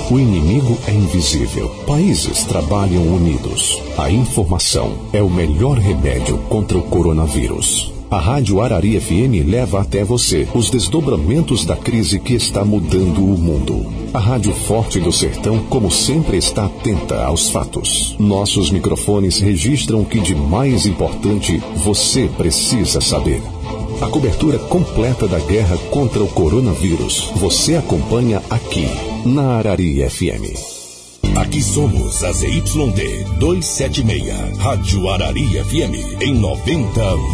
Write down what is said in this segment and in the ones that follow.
O inimigo é invisível. Países trabalham unidos. A informação é o melhor remédio contra o coronavírus. A Rádio Arari FM leva até você os desdobramentos da crise que está mudando o mundo. A Rádio Forte do Sertão, como sempre, está atenta aos fatos. Nossos microfones registram o que de mais importante você precisa saber. A cobertura completa da guerra contra o coronavírus você acompanha aqui, na Arari FM. Aqui somos a ZYD 276, Rádio Arari FM, em 90,3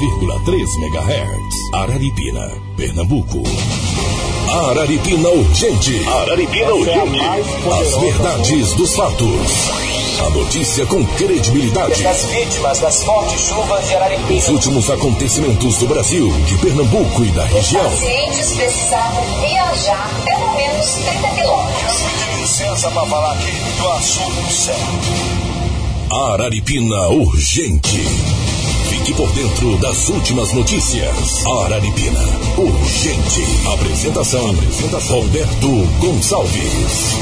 MHz. Araripina, Pernambuco. Araripina Urgente. Araripina Urgente. As verdades dos fatos. A notícia com credibilidade. Das vítimas das fortes chuvas de Araripina. Os últimos acontecimentos do Brasil, de Pernambuco e da região. Os pacientes precisavam viajar pelo menos 30 quilômetros. Licença para falar aqui do assunto certo. Araripina Urgente. Fique por dentro das últimas notícias. Araripina Urgente. Apresentação Roberto Gonçalves.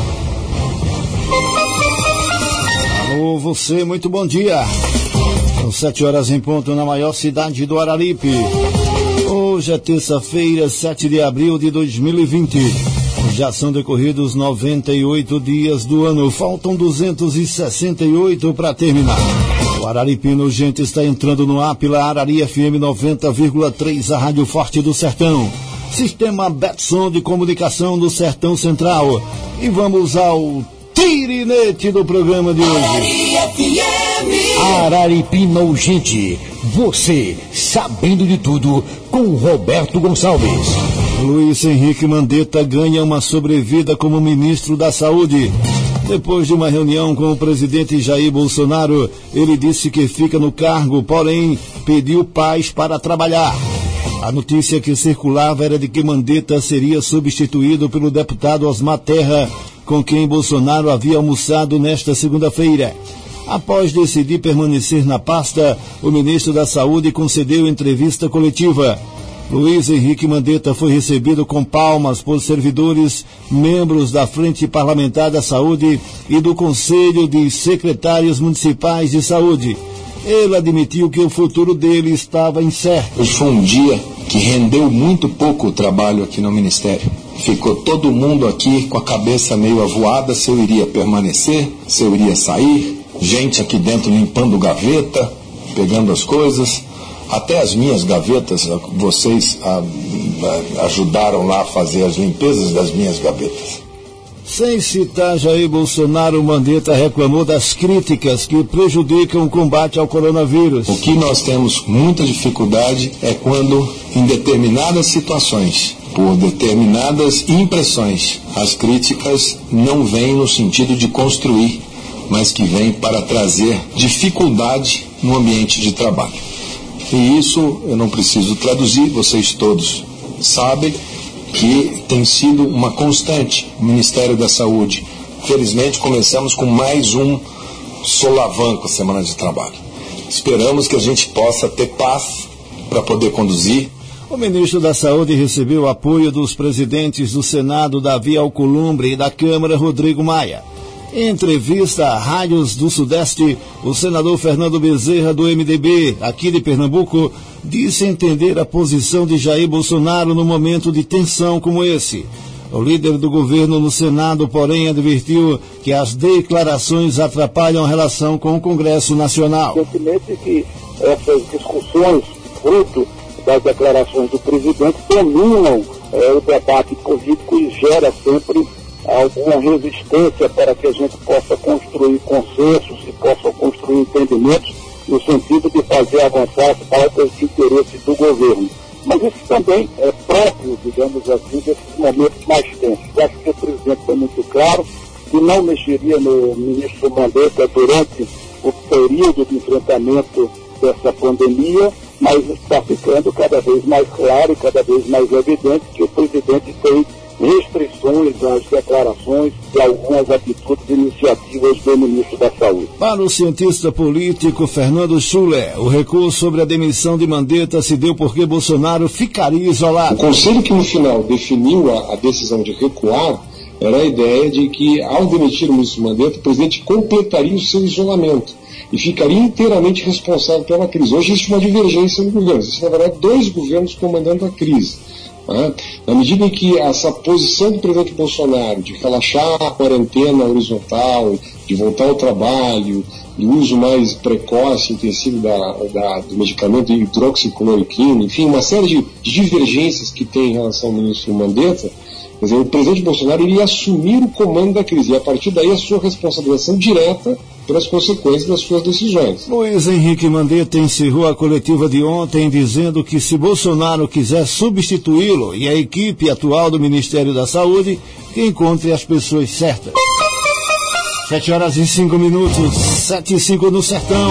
Alô, você, muito bom dia. São 7 horas em ponto na maior cidade do Araripe. Hoje é terça-feira, 7 de abril de 2020. Já são decorridos 98 dias do ano. Faltam 268 para terminar. O Araripina Urgente está entrando no ar pela Arari FM 90,3, a Rádio Forte do Sertão. Sistema Betson de comunicação do Sertão Central. E vamos ao tirinete do programa de hoje. Araripina Urgente. Você sabendo de tudo com Roberto Gonçalves. Luiz Henrique Mandetta ganha uma sobrevida como ministro da Saúde. Depois de uma reunião com o presidente Jair Bolsonaro, ele disse que fica no cargo, porém pediu paz para trabalhar. A notícia que circulava era de que Mandetta seria substituído pelo deputado Osmar Terra, com quem Bolsonaro havia almoçado nesta segunda-feira. Após decidir permanecer na pasta, o ministro da Saúde concedeu entrevista coletiva. Luiz Henrique Mandetta foi recebido com palmas por servidores, membros da Frente Parlamentar da Saúde e do Conselho de Secretários Municipais de Saúde. Ele admitiu que o futuro dele estava incerto. Hoje foi um dia que rendeu muito pouco o trabalho aqui no Ministério. Ficou todo mundo aqui com a cabeça meio avoada se eu iria permanecer, se eu iria sair. Gente aqui dentro limpando gaveta, pegando as coisas. Até as minhas gavetas, vocês ajudaram lá a fazer as limpezas das minhas gavetas. Sem citar Jair Bolsonaro, Mandetta reclamou das críticas que prejudicam o combate ao coronavírus. O que nós temos muita dificuldade é quando, em determinadas situações, por determinadas impressões, as críticas não vêm no sentido de construir, mas que vêm para trazer dificuldade no ambiente de trabalho. E isso eu não preciso traduzir, vocês todos sabem que tem sido uma constante o Ministério da Saúde. Felizmente começamos com mais um solavanco semana de trabalho. Esperamos que a gente possa ter paz para poder conduzir. O ministro da Saúde recebeu o apoio dos presidentes do Senado, Davi Alcolumbre, e da Câmara, Rodrigo Maia. Em entrevista à Rádios do Sudeste, o senador Fernando Bezerra, do MDB, aqui de Pernambuco, disse entender a posição de Jair Bolsonaro no momento de tensão como esse. O líder do governo no Senado, porém, advertiu que as declarações atrapalham a relação com o Congresso Nacional. Evidentemente que essas discussões, fruto das declarações do presidente, dominam o debate político e gera sempre alguma resistência para que a gente possa construir consensos e possa construir entendimentos no sentido de fazer avançar as pautas de interesse do governo. Mas isso também é próprio, digamos assim, desses momentos mais tensos. Acho que o presidente foi muito claro que não mexeria no ministro Mandetta durante o período de enfrentamento dessa pandemia, mas está ficando cada vez mais claro e cada vez mais evidente que o presidente tem restrições às declarações de algumas atitudes e iniciativas do ministro da Saúde. Para o cientista político Fernando Schuller, o recurso sobre a demissão de Mandetta se deu porque Bolsonaro ficaria isolado. O conselho que no final definiu a decisão de recuar era a ideia de que, ao demitir o ministro Mandetta, o presidente completaria o seu isolamento e ficaria inteiramente responsável pela crise. Hoje existe uma divergência no governo. Existem, na verdade, 2 governos comandando a crise. Na medida em que essa posição do presidente Bolsonaro de relaxar a quarentena horizontal, de voltar ao trabalho, do uso mais precoce e intensivo do medicamento de hidroxicloroquina, enfim, uma série de divergências que tem em relação ao ministro Mandetta, quer dizer, o presidente Bolsonaro iria assumir o comando da crise e, a partir daí, a sua responsabilização direta pelas consequências das suas decisões. Luiz Henrique Mandetta encerrou a coletiva de ontem dizendo que, se Bolsonaro quiser substituí-lo e a equipe atual do Ministério da Saúde, que encontre as pessoas certas. 7h05, 7h05 no Sertão.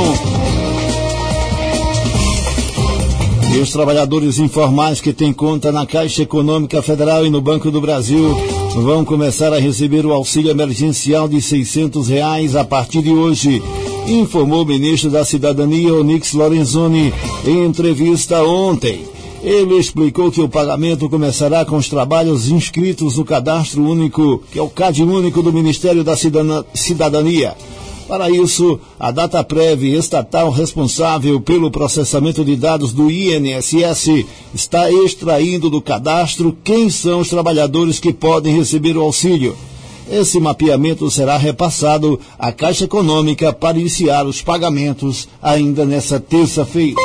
E os trabalhadores informais que têm conta na Caixa Econômica Federal e no Banco do Brasil vão começar a receber o auxílio emergencial de R$600 a partir de hoje, informou o ministro da Cidadania, Onyx Lorenzoni, em entrevista ontem. Ele explicou que o pagamento começará com os trabalhos inscritos no Cadastro Único, que é o CAD Único do Ministério da Cidadania. Para isso, a Dataprev, estatal responsável pelo processamento de dados do INSS, está extraindo do cadastro quem são os trabalhadores que podem receber o auxílio. Esse mapeamento será repassado à Caixa Econômica para iniciar os pagamentos ainda nessa terça-feira.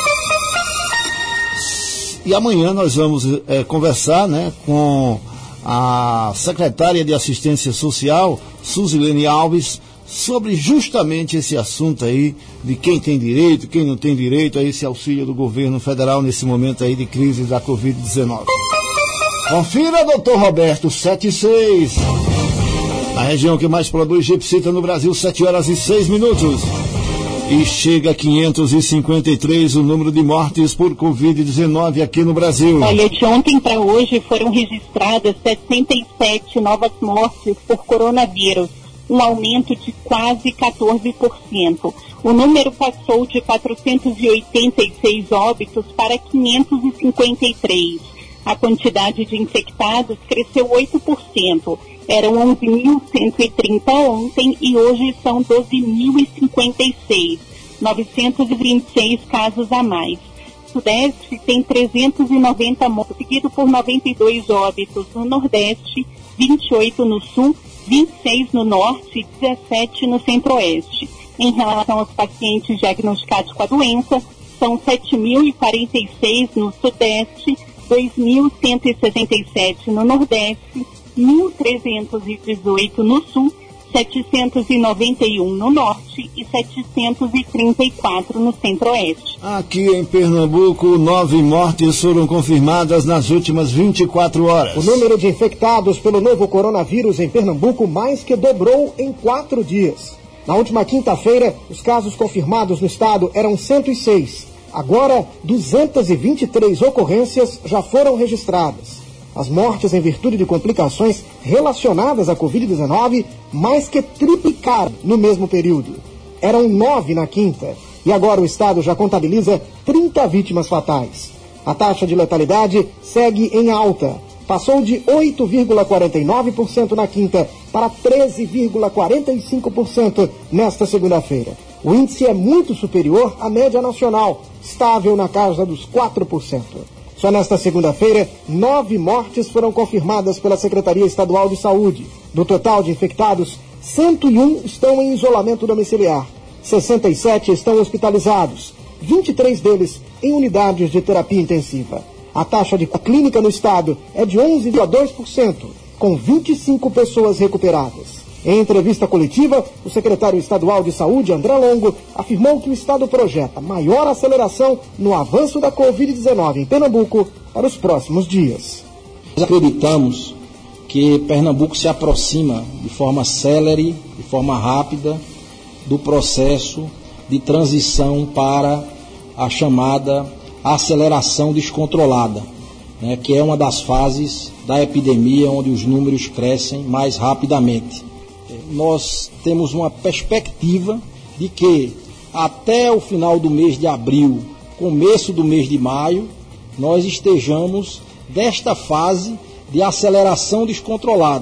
E amanhã nós vamos conversar, com a secretária de Assistência Social, Suzilene Alves, sobre justamente esse assunto aí de quem tem direito, quem não tem direito a esse auxílio do governo federal nesse momento aí de crise da Covid-19. Confira, doutor Roberto, 7h06. A região que mais produz gipsita no Brasil, 7h06. E chega a 553 o número de mortes por Covid-19 aqui no Brasil. Olha, de ontem para hoje foram registradas 67 novas mortes por coronavírus, um aumento de quase 14%. O número passou de 486 óbitos para 553. A quantidade de infectados cresceu 8%. Eram 11.130 ontem e hoje são 12.056. 926 casos a mais. Sudeste tem 390 mortos, seguido por 92 óbitos no Nordeste, 28 no Sul, 26 no Norte e 17 no Centro-Oeste. Em relação aos pacientes diagnosticados com a doença, são 7.046 no Sudeste, 2.167 no Nordeste, 1.318 no Sul, 791 no Norte e 734 no Centro-Oeste. Aqui em Pernambuco, 9 mortes foram confirmadas nas últimas 24 horas. O número de infectados pelo novo coronavírus em Pernambuco mais que dobrou em 4 dias. Na última quinta-feira, os casos confirmados no estado eram 106. Agora, 223 ocorrências já foram registradas. As mortes em virtude de complicações relacionadas à Covid-19 mais que triplicaram no mesmo período. Eram 9 na quinta e agora o estado já contabiliza 30 vítimas fatais. A taxa de letalidade segue em alta. Passou de 8,49% na quinta para 13,45% nesta segunda-feira. O índice é muito superior à média nacional, estável na casa dos 4%. Só nesta segunda-feira, 9 mortes foram confirmadas pela Secretaria Estadual de Saúde. Do total de infectados, 101 estão em isolamento domiciliar, 67 estão hospitalizados, 23 deles em unidades de terapia intensiva. A taxa de clínica no estado é de 11,2%, com 25 pessoas recuperadas. Em entrevista coletiva, o secretário estadual de Saúde, André Longo, afirmou que o estado projeta maior aceleração no avanço da Covid-19 em Pernambuco para os próximos dias. Acreditamos que Pernambuco se aproxima de forma célere, de forma rápida, do processo de transição para a chamada aceleração descontrolada, que é uma das fases da epidemia onde os números crescem mais rapidamente. Nós temos uma perspectiva de que até o final do mês de abril, começo do mês de maio, nós estejamos desta fase de aceleração descontrolada,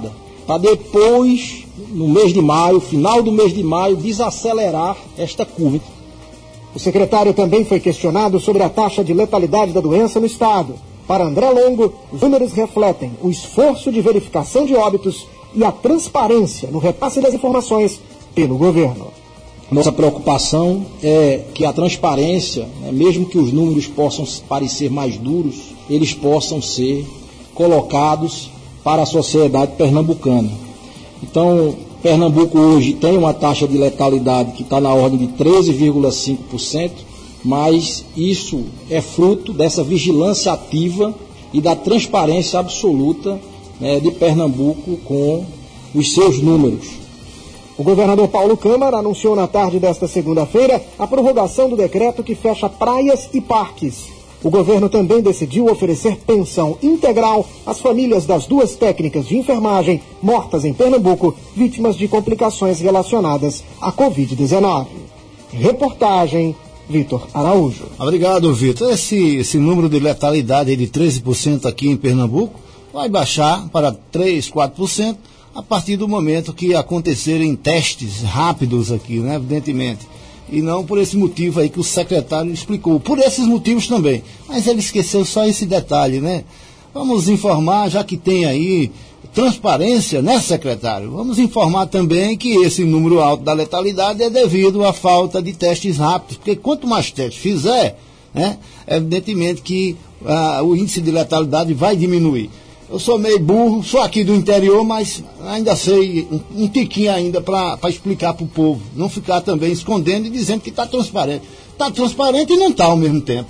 para depois, no mês de maio, final do mês de maio, desacelerar esta curva. O secretário também foi questionado sobre a taxa de letalidade da doença no estado. Para André Longo, os números refletem o esforço de verificação de óbitos e a transparência no repasse das informações pelo governo. Nossa preocupação é que a transparência, mesmo que os números possam parecer mais duros, eles possam ser colocados para a sociedade pernambucana. Então, Pernambuco hoje tem uma taxa de letalidade que está na ordem de 13,5%, mas isso é fruto dessa vigilância ativa e da transparência absoluta, de Pernambuco com os seus números. O governador Paulo Câmara anunciou na tarde desta segunda-feira a prorrogação do decreto que fecha praias e parques. O governo também decidiu oferecer pensão integral às famílias das 2 técnicas de enfermagem mortas em Pernambuco, vítimas de complicações relacionadas à Covid-19. Reportagem Vitor Araújo. Obrigado, Vitor. Esse número de letalidade de 13% aqui em Pernambuco vai baixar para 3%, 4% a partir do momento que acontecerem testes rápidos aqui, né, evidentemente. E não por esse motivo aí que o secretário explicou. Por esses motivos também. Mas ele esqueceu só esse detalhe, né? Vamos informar, já que tem aí transparência, né, secretário? Vamos informar também que esse número alto da letalidade é devido à falta de testes rápidos. Porque quanto mais testes fizer, né, evidentemente que o índice de letalidade vai diminuir. Eu sou meio burro, sou aqui do interior, mas ainda sei um tiquinho ainda para explicar para o povo. Não ficar também escondendo e dizendo que está transparente. Está transparente e não está ao mesmo tempo.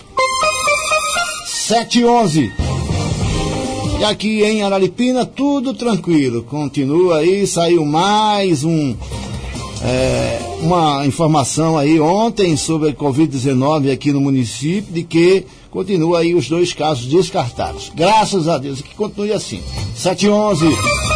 7h11. E aqui em Araripina, tudo tranquilo. Continua aí, saiu mais uma informação aí ontem sobre a Covid-19 aqui no município, de que continua aí os 2 casos descartados. Graças a Deus, que continue assim. 7h11.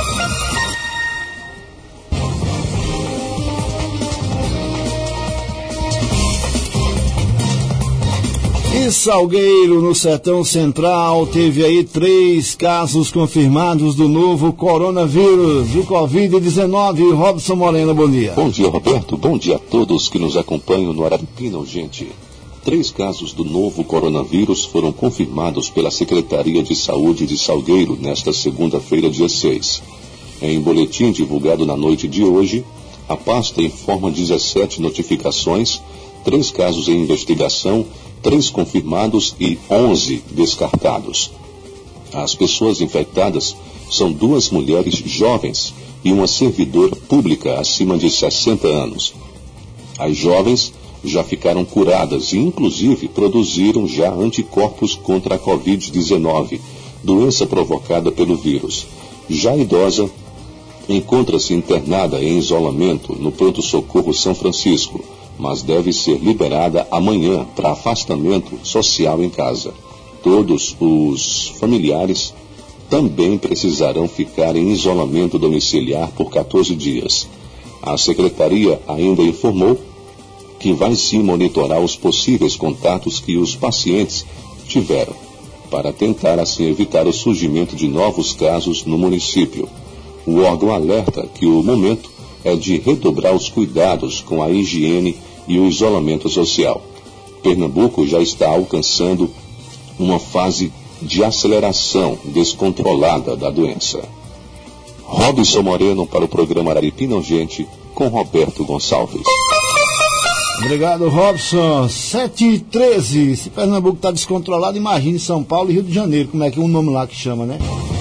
E Salgueiro, no Sertão Central, teve aí 3 casos confirmados do novo coronavírus, do Covid-19. Robson Moreno, bom dia. Bom dia, Roberto. Bom dia a todos que nos acompanham no Araripina, gente. 3 casos do novo coronavírus foram confirmados pela Secretaria de Saúde de Salgueiro nesta segunda-feira, dia 6. Em boletim divulgado na noite de hoje, a pasta informa 17 notificações, 3 casos em investigação, 3 confirmados e 11 descartados. As pessoas infectadas são 2 mulheres jovens e uma servidora pública acima de 60 anos. As jovens já ficaram curadas e, inclusive, produziram já anticorpos contra a Covid-19, doença provocada pelo vírus. Já a idosa encontra-se internada em isolamento no pronto-socorro São Francisco, mas deve ser liberada amanhã para afastamento social em casa. Todos os familiares também precisarão ficar em isolamento domiciliar por 14 dias. A Secretaria ainda informou que vai sim monitorar os possíveis contatos que os pacientes tiveram, para tentar assim evitar o surgimento de novos casos no município. O órgão alerta que o momento é de redobrar os cuidados com a higiene e o isolamento social. Pernambuco já está alcançando uma fase de aceleração descontrolada da doença. Robson Moreno para o programa Araripina Urgente, com Roberto Gonçalves. Obrigado, Robson. 7h13. Se Pernambuco está descontrolado, imagine São Paulo e Rio de Janeiro, como é que é um nome lá que chama, né?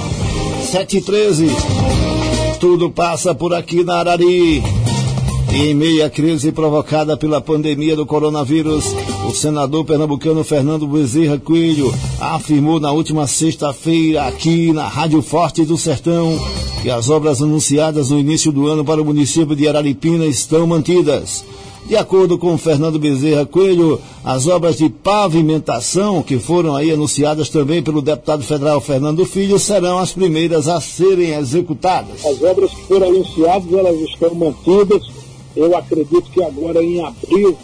7h13. Tudo passa por aqui na Arari. Em meio à crise provocada pela pandemia do coronavírus, o senador pernambucano Fernando Bezerra Coelho afirmou na última sexta-feira aqui na Rádio Forte do Sertão que as obras anunciadas no início do ano para o município de Araripina estão mantidas. De acordo com Fernando Bezerra Coelho, as obras de pavimentação, que foram aí anunciadas também pelo deputado federal Fernando Filho, serão as primeiras a serem executadas. As obras que foram anunciadas, elas estão mantidas. Eu acredito que agora em abril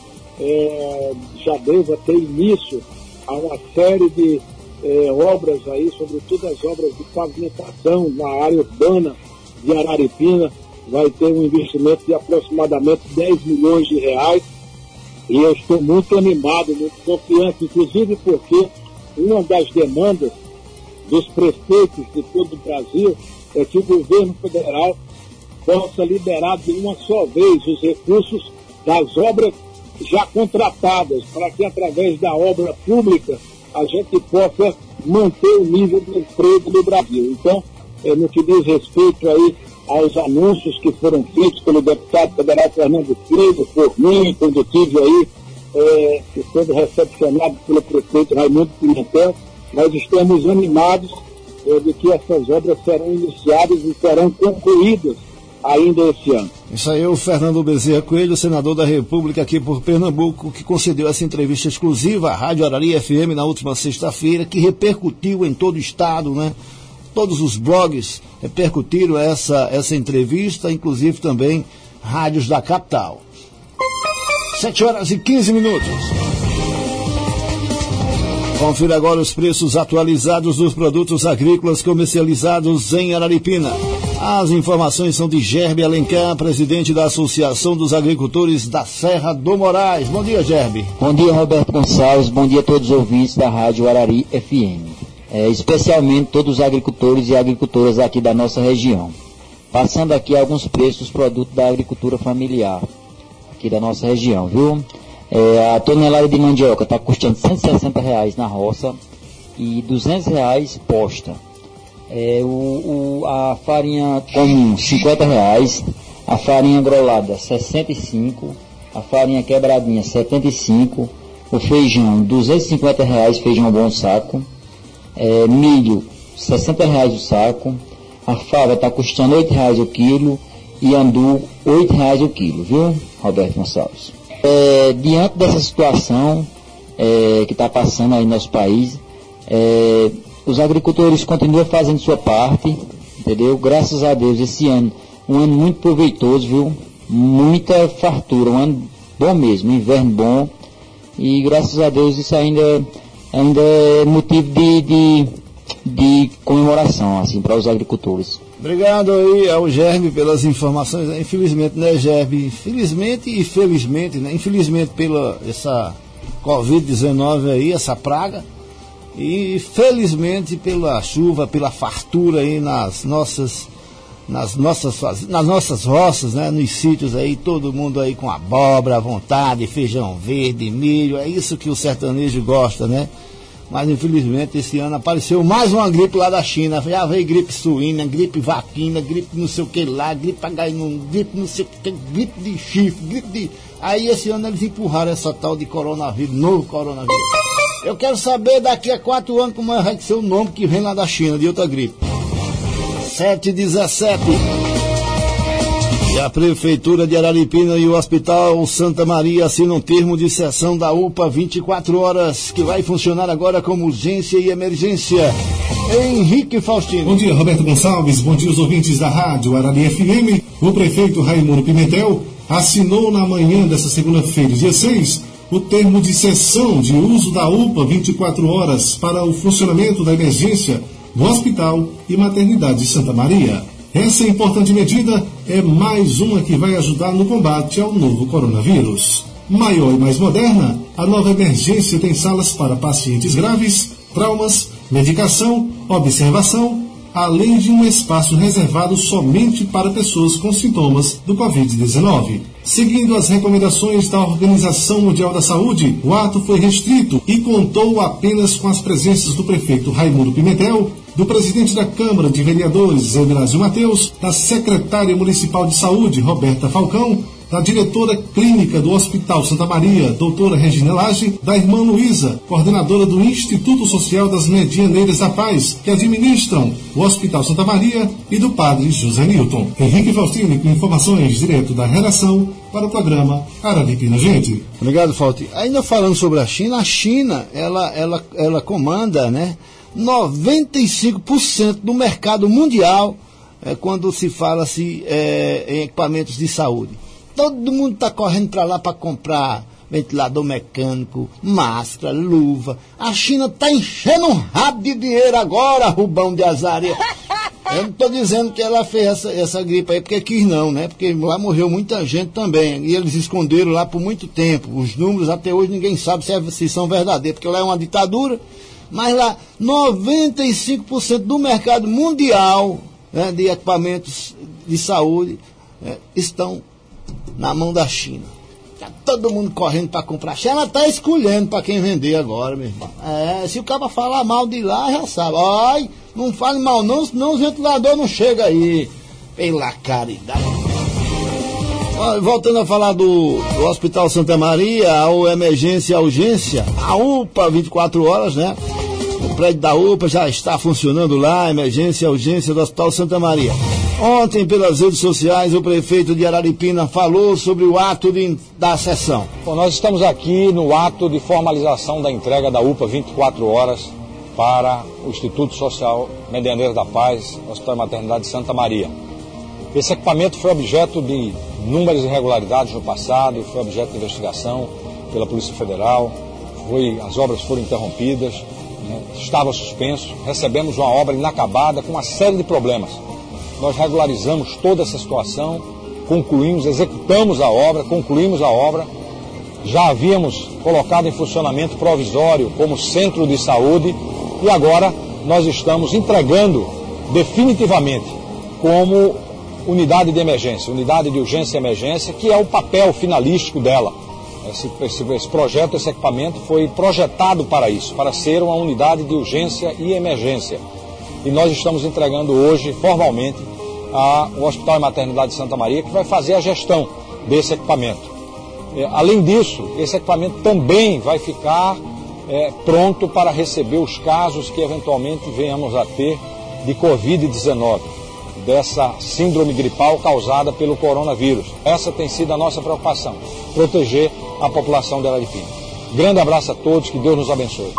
já deva ter início a uma série de obras aí, sobretudo as obras de pavimentação na área urbana de Araripina vai ter um investimento de aproximadamente 10 milhões de reais, e eu estou muito animado, muito confiante, inclusive porque uma das demandas dos prefeitos de todo o Brasil é que o governo federal possa liberar de uma só vez os recursos das obras já contratadas, para que através da obra pública a gente possa manter o nível de emprego no Brasil. Então, no que diz respeito aí aos anúncios que foram feitos pelo deputado federal Fernando Filho, por mim, quando eu estive aí, sendo recepcionado pelo prefeito Raimundo Pimentel, nós estamos animados de que essas obras serão iniciadas e serão concluídas ainda esse ano. Isso aí é o Fernando Bezerra Coelho, senador da República aqui por Pernambuco, que concedeu essa entrevista exclusiva à Rádio Araria FM na última sexta-feira, que repercutiu em todo o estado, né? Todos os blogs repercutiram essa entrevista, inclusive também rádios da capital. 7h15. Confira agora os preços atualizados dos produtos agrícolas comercializados em Araripina. As informações são de Gerbe Alencar, presidente da Associação dos Agricultores da Serra do Moraes. Bom dia, Gerbe. Bom dia, Roberto Gonçalves. Bom dia a todos os ouvintes da Rádio Arari FM. Especialmente todos os agricultores e agricultoras aqui da nossa região. Passando aqui alguns preços dos produtos da agricultura familiar aqui da nossa região, viu? A tonelada de mandioca está custando R$160 na roça e R$200 posta. A farinha comum, R$50, a farinha grolada, R$65, a farinha quebradinha, R$75, o feijão, R$250, feijão bom saco, milho, R$60 o saco, a fava está custando R$8 o quilo e andu, R$8 o quilo, viu, Roberto Gonçalves? Diante dessa situação que está passando aí no nosso país, os agricultores continuam fazendo sua parte, entendeu? Graças a Deus, esse ano, um ano muito proveitoso, viu? Muita fartura, um ano bom mesmo, um inverno bom, e graças a Deus isso ainda é motivo de comemoração, assim, para os agricultores. Obrigado aí ao Gerbe pelas informações. Infelizmente, né, Gerbe? Infelizmente e felizmente, né? Infelizmente pela essa Covid-19 aí, essa praga, e felizmente pela chuva, pela fartura aí nas nossas roças, né? Nos sítios aí, todo mundo aí com abóbora à vontade, feijão verde, milho, é isso que o sertanejo gosta, né? Mas infelizmente esse ano apareceu mais uma gripe lá da China. Já veio gripe suína, gripe vaquina, gripe não sei o que lá, gripe H1, gripe não sei o que, gripe de chifre, gripe de... Aí esse ano eles empurraram essa tal de coronavírus, novo coronavírus. Eu quero saber daqui a 4 anos como vai ser o nome que vem lá da China, de outra gripe. 7h17. E a Prefeitura de Araripina e o Hospital Santa Maria assinam um termo de cessão da UPA 24 horas, que vai funcionar agora como urgência e emergência. Henrique Faustino. Bom dia, Roberto Gonçalves. Bom dia, os ouvintes da Rádio Arari FM. O prefeito Raimundo Pimentel assinou na manhã desta segunda-feira, dia 6, o termo de cessão de uso da UPA 24 horas para o funcionamento da emergência do Hospital e Maternidade de Santa Maria. Essa importante medida é mais uma que vai ajudar no combate ao novo coronavírus. Maior e mais moderna, a nova emergência tem salas para pacientes graves, traumas, medicação, observação, além de um espaço reservado somente para pessoas com sintomas do Covid-19. Seguindo as recomendações da Organização Mundial da Saúde, o ato foi restrito e contou apenas com as presenças do prefeito Raimundo Pimentel, do presidente da Câmara de Vereadores, Eudinásio Mateus, da secretária municipal de saúde, Roberta Falcão, da diretora clínica do Hospital Santa Maria, doutora Regina Lage, da irmã Luísa, coordenadora do Instituto Social das Medianeiras da Paz, que administram o Hospital Santa Maria, e do padre José Nilton. Henrique Faustino, com informações direto da redação para o programa Araripina, gente. Obrigado, Faustino. Ainda falando sobre a China, ela comanda, né, 95% do mercado mundial quando se fala-se em equipamentos de saúde. Todo mundo está correndo para lá para comprar ventilador mecânico, máscara, luva. A China está enchendo um rabo de dinheiro agora, Rubão de Azaria. Eu não estou dizendo que ela fez essa gripe aí porque quis não, né? Porque lá morreu muita gente também. E eles esconderam lá por muito tempo. Os números até hoje ninguém sabe se são verdadeiros, porque lá é uma ditadura. Mas lá 95% do mercado mundial, né, de equipamentos de saúde estão na mão da China. Tá todo mundo correndo para comprar. Ela tá escolhendo para quem vender agora, meu irmão. Se o cara falar mal de lá, já sabe. Ai, não fale mal não, senão os ventiladores não chegam aí. Pela caridade. Voltando a falar do Hospital Santa Maria, a emergência, a urgência, a UPA 24 horas, né? O prédio da UPA já está funcionando lá, emergência, urgência do Hospital Santa Maria. Ontem, pelas redes sociais, o prefeito de Araripina falou sobre o ato da sessão. Bom, nós estamos aqui no ato de formalização da entrega da UPA 24 horas para o Instituto Social Medianeira da Paz, Hospital e Maternidade de Santa Maria. Esse equipamento foi objeto de inúmeras irregularidades no passado, foi objeto de investigação pela Polícia Federal, as obras foram interrompidas, né, estava suspenso, recebemos uma obra inacabada com uma série de problemas. Nós regularizamos toda essa situação, concluímos, executamos a obra, concluímos a obra, já havíamos colocado em funcionamento provisório como centro de saúde e agora nós estamos entregando definitivamente como unidade de emergência, unidade de urgência e emergência, que é o papel finalístico dela. Esse projeto, esse equipamento foi projetado para isso, para ser uma unidade de urgência e emergência. E nós estamos entregando hoje, formalmente, ao Hospital e Maternidade de Santa Maria, que vai fazer a gestão desse equipamento. Além disso, esse equipamento também vai ficar pronto para receber os casos que eventualmente venhamos a ter de Covid-19, dessa síndrome gripal causada pelo coronavírus. Essa tem sido a nossa preocupação, proteger a população de Araripina. Grande abraço a todos, que Deus nos abençoe.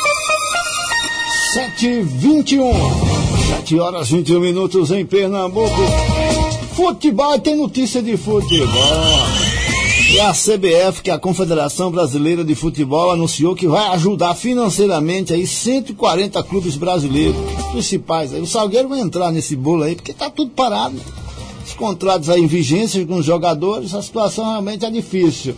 7h21, 7 horas 21 minutos em Pernambuco. Futebol, tem notícia de futebol. E a CBF, que é a Confederação Brasileira de Futebol, anunciou que vai ajudar financeiramente aí 140 clubes brasileiros, principais. Aí o Salgueiro vai entrar nesse bolo aí, porque tá tudo parado. Os contratos aí em vigência com os jogadores, a situação realmente é difícil.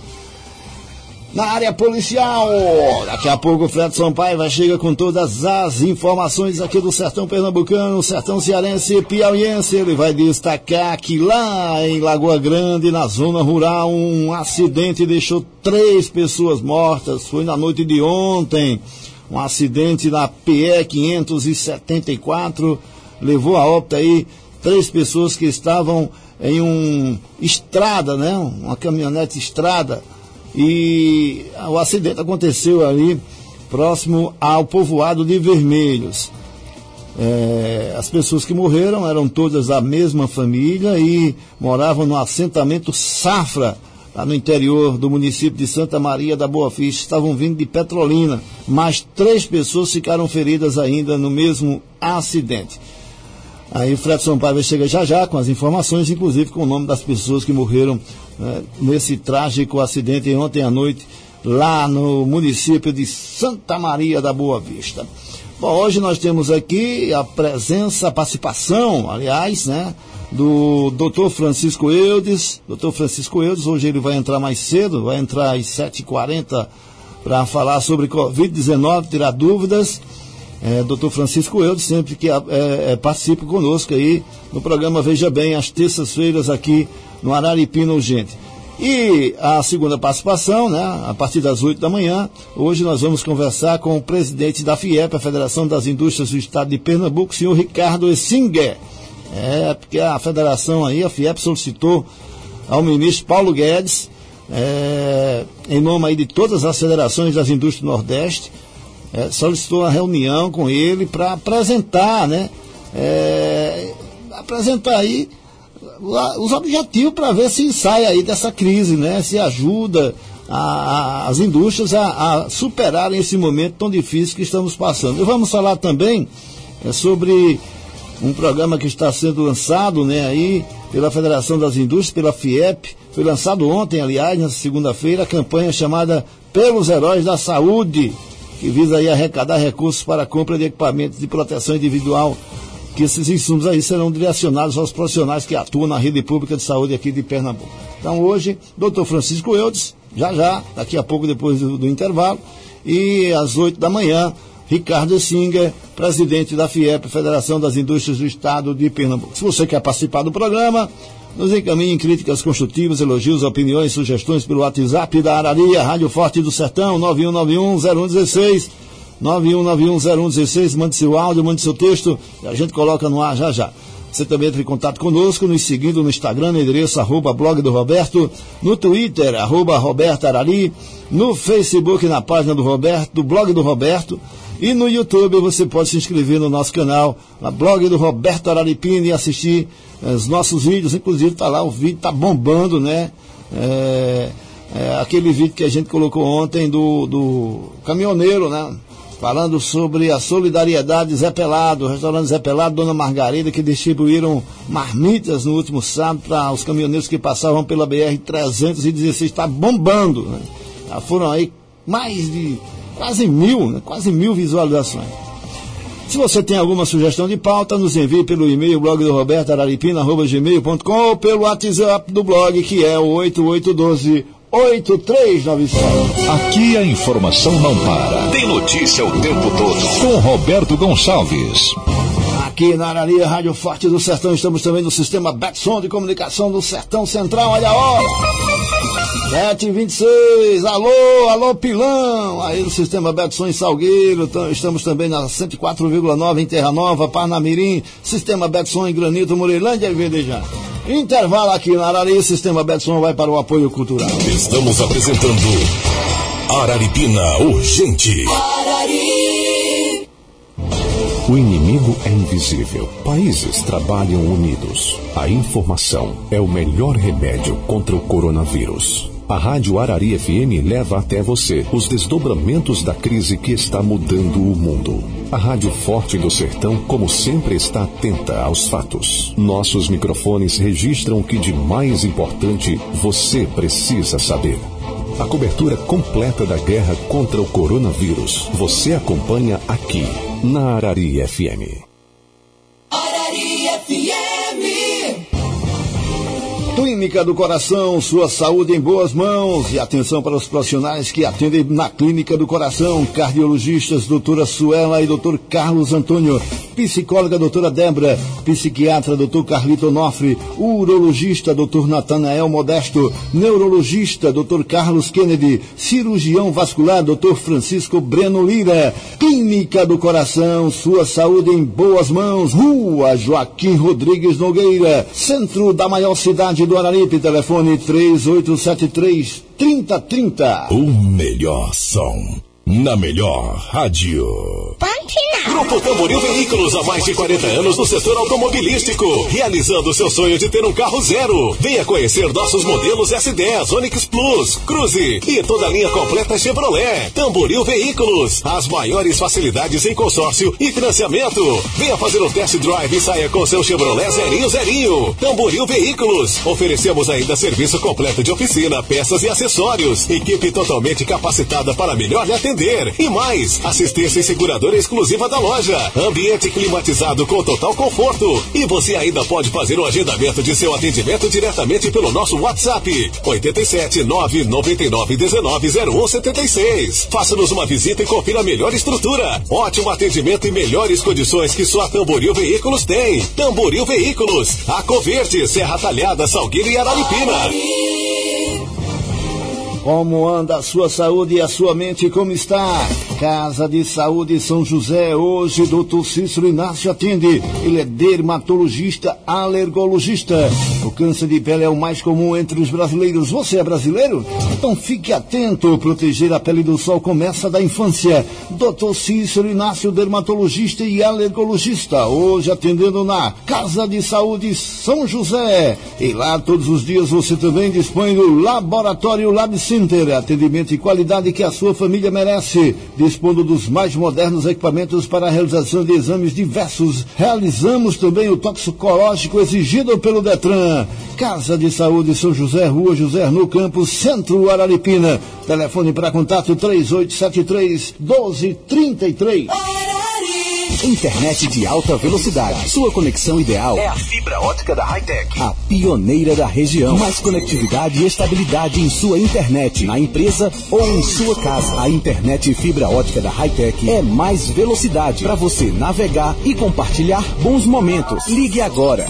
Na área policial, daqui a pouco o Fred Sampaio vai chegar com todas as informações aqui do sertão pernambucano, sertão cearense e piauiense. Ele vai destacar que lá em Lagoa Grande, na zona rural, um acidente deixou 3 pessoas mortas. Foi na noite de ontem, um acidente na PE 574, levou a óbito aí 3 pessoas que estavam em uma estrada, né? Uma caminhonete estrada. E o acidente aconteceu ali próximo ao povoado de Vermelhos. As pessoas que morreram eram todas da mesma família e moravam no assentamento Safra, lá no interior do município de Santa Maria da Boa Vista. Estavam vindo de Petrolina, mas 3 pessoas ficaram feridas ainda no mesmo acidente. Aí o Fred Sampaio vai chegar já com as informações, inclusive com o nome das pessoas que morreram nesse trágico acidente ontem à noite, lá no município de Santa Maria da Boa Vista. Bom, hoje nós temos aqui a participação, aliás, né, do Dr. Francisco Eudes. Dr. Francisco Eudes, hoje ele vai entrar mais cedo, vai entrar às 7h40 para falar sobre Covid-19, tirar dúvidas. Dr. Francisco Eudes, sempre que participa conosco aí no programa Veja Bem, às terças-feiras aqui no Araripina Urgente. E a segunda participação, né, a partir das 8 da manhã, hoje nós vamos conversar com o presidente da FIEP, a Federação das Indústrias do Estado de Pernambuco, senhor Ricardo Essinger. Porque a federação aí, a FIEP, solicitou ao ministro Paulo Guedes, em nome aí de todas as federações das indústrias do Nordeste, solicitou uma reunião com ele para apresentar, né? Apresentar aí os objetivos para ver se sai aí dessa crise, né? Se ajuda as indústrias a superarem esse momento tão difícil que estamos passando. E vamos falar também sobre um programa que está sendo lançado, né, aí pela Federação das Indústrias, pela FIEP. Foi lançado ontem, aliás, na segunda-feira, a campanha chamada Pelos Heróis da Saúde, que visa aí arrecadar recursos para a compra de equipamentos de proteção individual que esses insumos aí serão direcionados aos profissionais que atuam na rede pública de saúde aqui de Pernambuco. Então hoje, Dr. Francisco Eudes, já, daqui a pouco depois do intervalo, e às 8 da manhã, Ricardo Singer, presidente da FIEP, Federação das Indústrias do Estado de Pernambuco. Se você quer participar do programa, nos encaminhem críticas construtivas, elogios, opiniões, sugestões pelo WhatsApp da Araria, Rádio Forte do Sertão, 9191-0116, 9191-0116, mande seu áudio, mande seu texto, e a gente coloca no ar já. Você também entra em contato conosco, nos seguindo no Instagram, no endereço @blog do Roberto, no Twitter, @Roberto Arari, no Facebook, na página do Roberto, do blog do Roberto, e no YouTube você pode se inscrever no nosso canal, na blog do Roberto Araripina, e assistir os nossos vídeos. Inclusive tá lá, o vídeo tá bombando, né? Aquele vídeo que a gente colocou ontem do caminhoneiro, né? Falando sobre a solidariedade Zé Pelado, o restaurante Zé Pelado, Dona Margarida, que distribuíram marmitas no último sábado para os caminhoneiros que passavam pela BR-316, está bombando, né? Já foram aí mais de quase 1.000 visualizações. Se você tem alguma sugestão de pauta, nos envie pelo e-mail blog do Roberto Araripina@gmail.com ou pelo WhatsApp do blog, que é o 8812-8397. Aqui a informação não para. Tem notícia o tempo todo. Com Roberto Gonçalves. Aqui na Araria, Rádio Forte do Sertão, estamos também no sistema Betson de comunicação do Sertão Central. Olha a hora! 7h26, alô Pilão, aí no sistema Betson em Salgueiro, estamos também na 104,9 em Terra Nova, Parnamirim, sistema Betson em Granito, Moreilândia e Verdejão. Intervalo aqui na Araria, sistema Betson vai para o apoio cultural. Estamos apresentando Araripina Urgente. Arari. O inimigo é invisível. Países trabalham unidos. A informação é o melhor remédio contra o coronavírus. A Rádio Arari FM leva até você os desdobramentos da crise que está mudando o mundo. A Rádio Forte do Sertão, como sempre, está atenta aos fatos. Nossos microfones registram o que de mais importante você precisa saber. A cobertura completa da guerra contra o coronavírus você acompanha aqui, na Arari FM. Arari FM. Clínica do Coração, sua saúde em boas mãos. E atenção para os profissionais que atendem na Clínica do Coração: cardiologistas, doutora Suela e doutor Carlos Antônio, psicóloga, doutora Débora, psiquiatra, doutor Carlito Onofre, urologista, doutor Natanael Modesto, neurologista, doutor Carlos Kennedy, cirurgião vascular, doutor Francisco Breno Lira. Clínica do Coração, sua saúde em boas mãos. Rua Joaquim Rodrigues Nogueira, centro da maior cidade do Araripe, telefone 3873-3030. O melhor som, na melhor rádio. Grupo Tamboril Veículos, há mais de 40 anos no setor automobilístico, realizando seu sonho de ter um carro zero. Venha conhecer nossos modelos S10, Onix Plus, Cruze e toda a linha completa Chevrolet. Tamboril Veículos, as maiores facilidades em consórcio e financiamento. Venha fazer um test drive e saia com seu Chevrolet zerinho. Tamboril Veículos, oferecemos ainda serviço completo de oficina, peças e acessórios. Equipe totalmente capacitada para melhor lhe atender. E mais, assistência e seguradora exclusiva da loja, ambiente climatizado com total conforto, e você ainda pode fazer o agendamento de seu atendimento diretamente pelo nosso WhatsApp 87-999-190176. Faça-nos uma visita e confira a melhor estrutura, ótimo atendimento e melhores condições que só a Tamboril Veículos tem. Tamboril Veículos, Arco Verde, Serra Talhada, Salgueiro e Araripina. Como anda a sua saúde e a sua mente, como está? Casa de Saúde São José, hoje Dr. Cícero Inácio atende. Ele é dermatologista, alergologista. O câncer de pele é o mais comum entre os brasileiros. Você é brasileiro? Então fique atento, proteger a pele do sol começa da infância. Dr. Cícero Inácio, dermatologista e alergologista, hoje atendendo na Casa de Saúde São José. E lá todos os dias você também dispõe do Laboratório Lab Center, atendimento e qualidade que a sua família merece, dispondo dos mais modernos equipamentos para a realização de exames diversos. Realizamos também o toxicológico exigido pelo Detran. Casa de Saúde São José, Rua José no Campos, Centro Araripina. Telefone para contato 3873-1233. Internet de alta velocidade. Sua conexão ideal É a fibra ótica da Hightech. a pioneira da região. Mais conectividade e estabilidade em sua internet, na empresa ou em sua casa. A internet fibra ótica da Hightech é mais velocidade para você navegar e compartilhar bons momentos. Ligue agora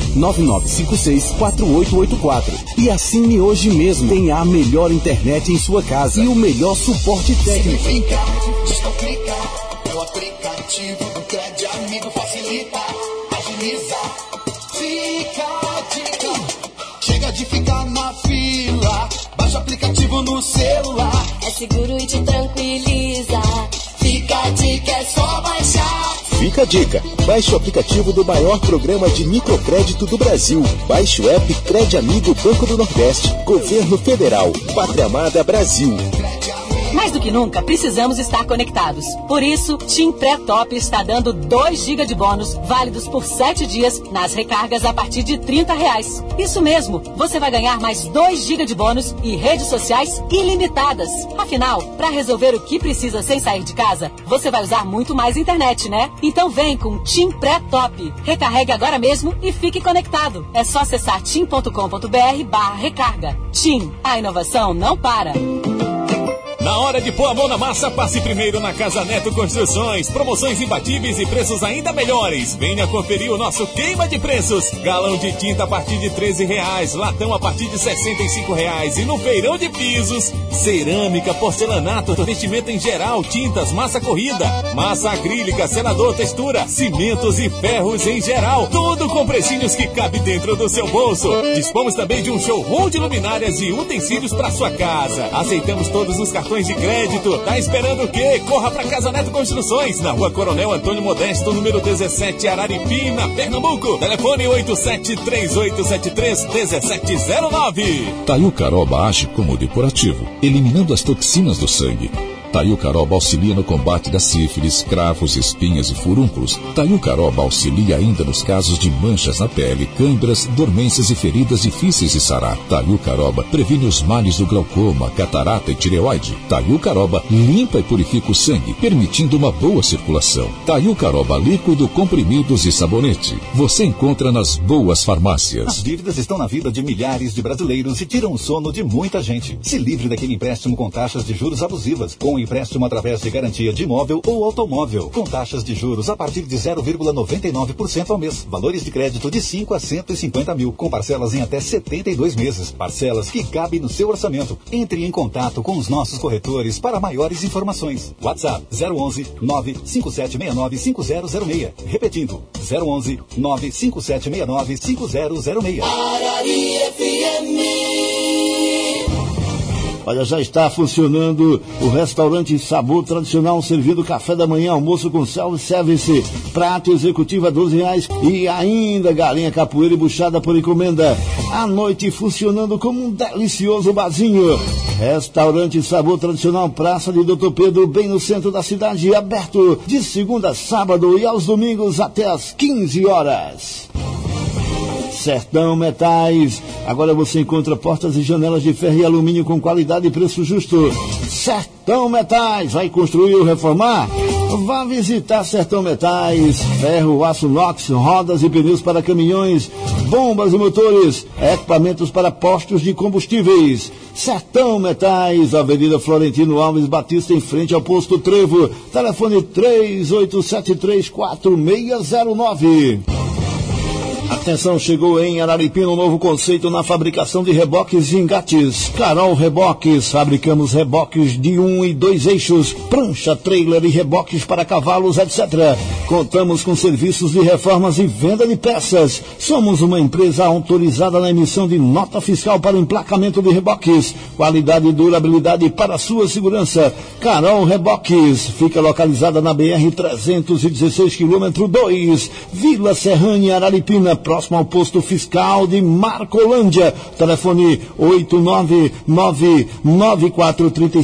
999564884 e assine hoje mesmo. Tenha a melhor internet em sua casa e o melhor suporte técnico. Descomplica, o aplicativo do Crédito Amigo facilita, agiliza, fica a dica. Chega de ficar na fila, baixa o aplicativo no celular. É seguro e te tranquiliza. Fica a dica, é só baixar. Fica a dica. Baixe o aplicativo do maior programa de microcrédito do Brasil. Baixe o app Crédito Amigo Banco do Nordeste. Governo Federal. Pátria Amada Brasil. Mais do que nunca, precisamos estar conectados. Por isso, TIM Pré-Top está dando 2 GB de bônus, válidos por 7 dias, nas recargas a partir de R$30. Isso mesmo, você vai ganhar mais 2 GB de bônus e redes sociais ilimitadas. Afinal, para resolver o que precisa sem sair de casa, você vai usar muito mais internet, né? Então vem com TIM Pré-Top. Recarregue agora mesmo e fique conectado. É só acessar tim.com.br/recarga. TIM, a inovação não para. Na hora de pôr a mão na massa, passe primeiro na Casa Neto Construções. Promoções imbatíveis e preços ainda melhores. Venha conferir o nosso queima de preços. Galão de tinta a partir de R$13, latão a partir de R$65. E no feirão de pisos, cerâmica, porcelanato, revestimento em geral, tintas, massa corrida, massa acrílica, selador, textura, cimentos e ferros em geral. Tudo com precinhos que cabe dentro do seu bolso. Dispomos também de um showroom de luminárias e utensílios para sua casa. Aceitamos todos os cartões de crédito. Tá esperando o quê? Corra pra Casa Neto Construções, na Rua Coronel Antônio Modesto, número 17, Araripina, Pernambuco. Telefone 8738731709. Taiucaroba age como depurativo, eliminando as toxinas do sangue. Taiucaroba auxilia no combate da sífilis, cravos, espinhas e furúnculos. Taiucaroba auxilia ainda nos casos de manchas na pele, câimbras, dormências e feridas difíceis de sarar. Taiucaroba previne os males do glaucoma, catarata e tireoide. Taiucaroba limpa e purifica o sangue, permitindo uma boa circulação. Taiucaroba líquido, comprimidos e sabonete. Você encontra nas boas farmácias. As dívidas estão na vida de milhares de brasileiros e tiram o sono de muita gente. Se livre daquele empréstimo com taxas de juros abusivas, com empréstimo através de garantia de imóvel ou automóvel, com taxas de juros a partir de 0,99% ao mês. Valores de crédito de 5 a 150 mil, com parcelas em até 72 meses. Parcelas que cabem no seu orçamento. Entre em contato com os nossos corretores para maiores informações. WhatsApp 011 95769 5006. Repetindo, 011 95769 5006. Araria FM. Olha, já está funcionando o restaurante Sabor Tradicional, servindo café da manhã, almoço com self-service, prato executivo a R$12 e ainda galinha capoeira e buchada por encomenda. À noite funcionando como um delicioso barzinho. Restaurante Sabor Tradicional, Praça de Doutor Pedro, bem no centro da cidade, aberto de segunda a sábado e aos domingos até às 15 horas. Sertão Metais. Agora você encontra portas e janelas de ferro e alumínio com qualidade e preço justo. Sertão Metais. Vai construir ou reformar? Vá visitar Sertão Metais. Ferro, aço inox, rodas e pneus para caminhões, bombas e motores, equipamentos para postos de combustíveis. Sertão Metais, Avenida Florentino Alves Batista, em frente ao posto Trevo. Telefone 38734609. Atenção, chegou em Araripina um novo conceito na fabricação de reboques e engates. Carol Reboques, fabricamos reboques de 1 e 2 eixos, prancha, trailer e reboques para cavalos, etc. Contamos com serviços de reformas e venda de peças. Somos uma empresa autorizada na emissão de nota fiscal para o emplacamento de reboques. Qualidade e durabilidade para sua segurança. Carol Reboques, fica localizada na BR-316, quilômetro 2, Vila Serrânia, Araripina, próximo ao posto fiscal de Marcolândia. Telefone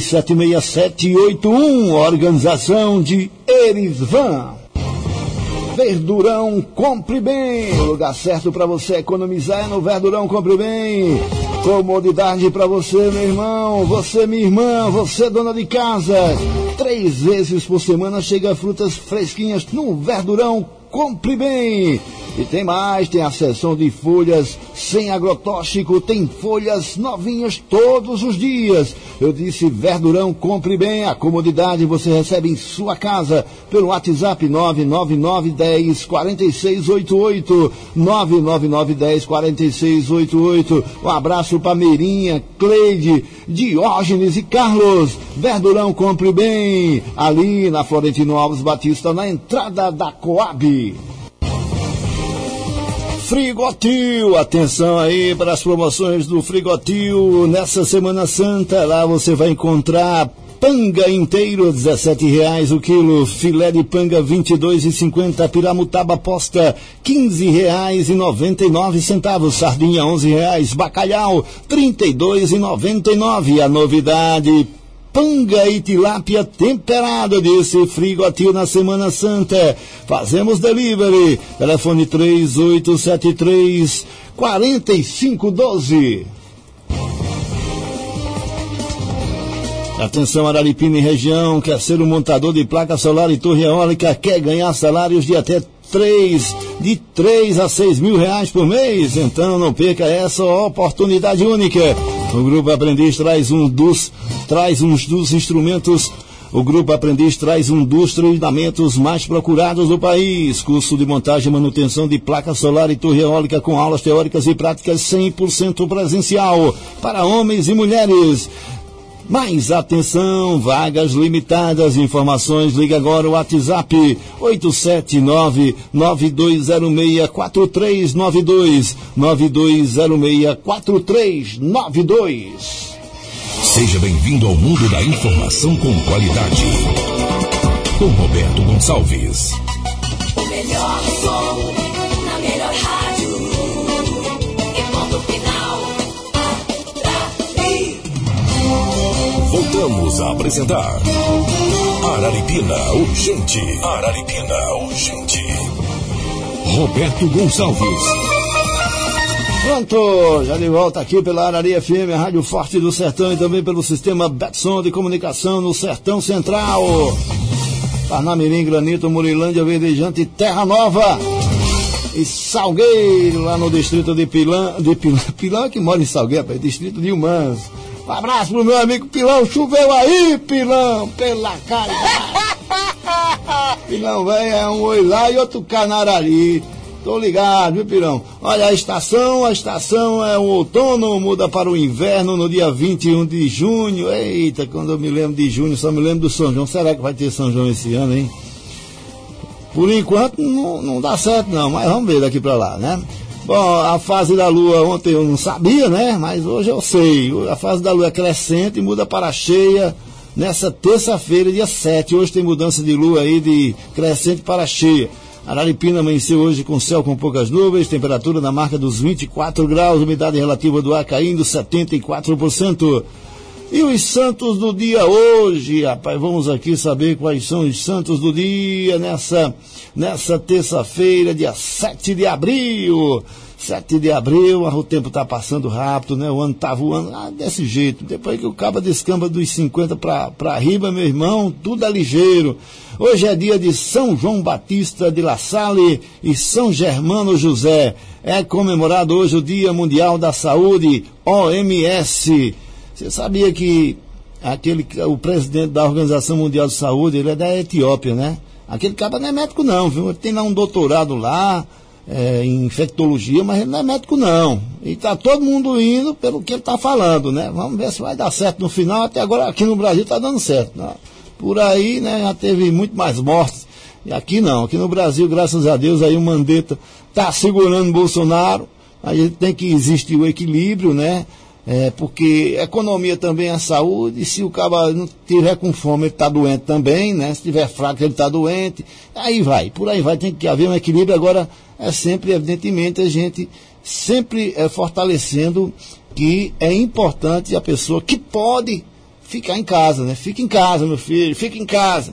899-9437-6781. Organização de Erisvan. Verdurão Compre Bem, o lugar certo para você economizar é no Verdurão Compre Bem. Comodidade para você, meu irmão, você, minha irmã, você, dona de casa. 3 vezes por semana chega frutas fresquinhas no Verdurão Compre Bem. E tem mais, tem a seção de folhas sem agrotóxico, tem folhas novinhas todos os dias. Eu disse Verdurão Compre Bem, a comodidade você recebe em sua casa pelo WhatsApp 999104688, 999104688. Um abraço para Meirinha, Cleide, Diógenes e Carlos. Verdurão Compre Bem, ali na Florentino Alves Batista, na entrada da Coab. Frigotil, atenção aí para as promoções do Frigotil nessa Semana Santa. Lá você vai encontrar panga inteiro, R$17 o quilo, filé de panga R$22,50, piramutaba posta R$15,99, sardinha R$11, bacalhau R$32,99. A novidade, panga e tilápia temperada desse Frigotil na Semana Santa. Fazemos delivery. Telefone 3873-4512. Atenção, Araripina e região, quer ser um montador de placa solar e torre eólica, quer ganhar salários de até 3 a 6 mil reais por mês? Então não perca essa oportunidade única. O Grupo Aprendiz traz um dos instrumentos. O Grupo Aprendiz traz um dos treinamentos mais procurados do país. Curso de montagem e manutenção de placa solar e torre eólica com aulas teóricas e práticas 100% presencial para homens e mulheres. Mais atenção, vagas limitadas, informações, liga agora o WhatsApp 879-9206-4392, 9206-4392. Seja bem-vindo ao mundo da informação com qualidade. Com Roberto Gonçalves. O melhor som, na melhor rádio. E ponto final. Voltamos a apresentar Araripina Urgente. Araripina Urgente. Roberto Gonçalves. Pronto, já de volta aqui pela Araria FM, a Rádio Forte do Sertão, e também pelo sistema Betson de comunicação no Sertão Central. Parnamirim, Granito, Murilândia, Verdejante, Terra Nova e Salgueiro, lá no distrito de Pilã que mora em Salgueiro, distrito de Humãs. Um abraço pro meu amigo Pilão, choveu aí, Pilão, pela cara. Pilão, velho, é um oi lá e outro cá na Arari. Tô ligado, viu, Pilão? Olha, a estação é o outono, muda para o inverno no dia 21 de junho. Eita, quando eu me lembro de junho, só me lembro do São João. Será que vai ter São João esse ano, hein? Por enquanto, não dá certo não, mas vamos ver daqui pra lá, né? Bom, a fase da Lua ontem eu não sabia, né? Mas hoje eu sei. A fase da Lua é crescente e muda para cheia nessa terça-feira, dia 7. Hoje tem mudança de Lua aí de crescente para cheia. Araripina amanheceu hoje com céu com poucas nuvens, temperatura na marca dos 24 graus, umidade relativa do ar caindo 74%. E os santos do dia hoje, rapaz, vamos aqui saber quais são os santos do dia nessa terça-feira, dia 7 de abril. 7 de abril, o tempo está passando rápido, né? O ano está voando desse jeito. Depois que o cabo descamba dos 50 para riba, meu irmão, tudo é ligeiro. Hoje é dia de São João Batista de La Salle e São Germano José. É comemorado hoje o Dia Mundial da Saúde, OMS. Você sabia que o presidente da Organização Mundial de Saúde, ele é da Etiópia, né? Aquele cara não é médico não, viu? Ele tem lá um doutorado lá, em infectologia, mas ele não é médico não. E tá todo mundo indo pelo que ele tá falando, né? Vamos ver se vai dar certo no final. Até agora aqui no Brasil tá dando certo, né? Por aí, né, já teve muito mais mortes. E aqui não, aqui no Brasil, graças a Deus, aí o Mandetta tá segurando o Bolsonaro. Aí tem que existir o equilíbrio, né? Porque economia também é saúde, e se o cara não tiver com fome, ele está doente também, né? Se tiver fraco, ele está doente, aí vai, por aí vai, tem que haver um equilíbrio. Agora, é sempre, evidentemente, a gente sempre fortalecendo que é importante a pessoa que pode ficar em casa, né? Fica em casa, meu filho, fica em casa.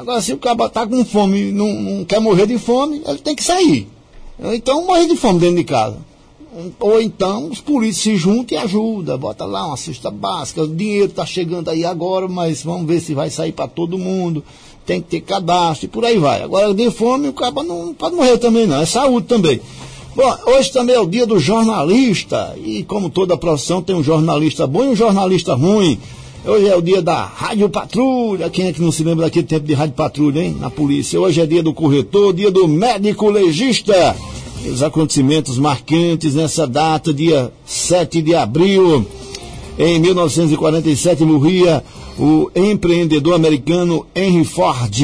Agora, se o cara tá com fome, não quer morrer de fome, ele tem que sair. Então, morrer de fome dentro de casa. Ou então, os polícias se juntam e ajudam, bota lá uma cesta básica, o dinheiro está chegando aí agora, mas vamos ver se vai sair para todo mundo, tem que ter cadastro e por aí vai. Agora, de fome, o cara não pode morrer também não, é saúde também. Bom, hoje também é o dia do jornalista, e como toda profissão tem um jornalista bom e um jornalista ruim. Hoje é o dia da Rádio Patrulha, quem é que não se lembra daquele tempo de Rádio Patrulha, hein, na polícia? Hoje é dia do corretor, dia do médico legista. E os acontecimentos marcantes nessa data, dia 7 de abril, em 1947 morria o empreendedor americano Henry Ford.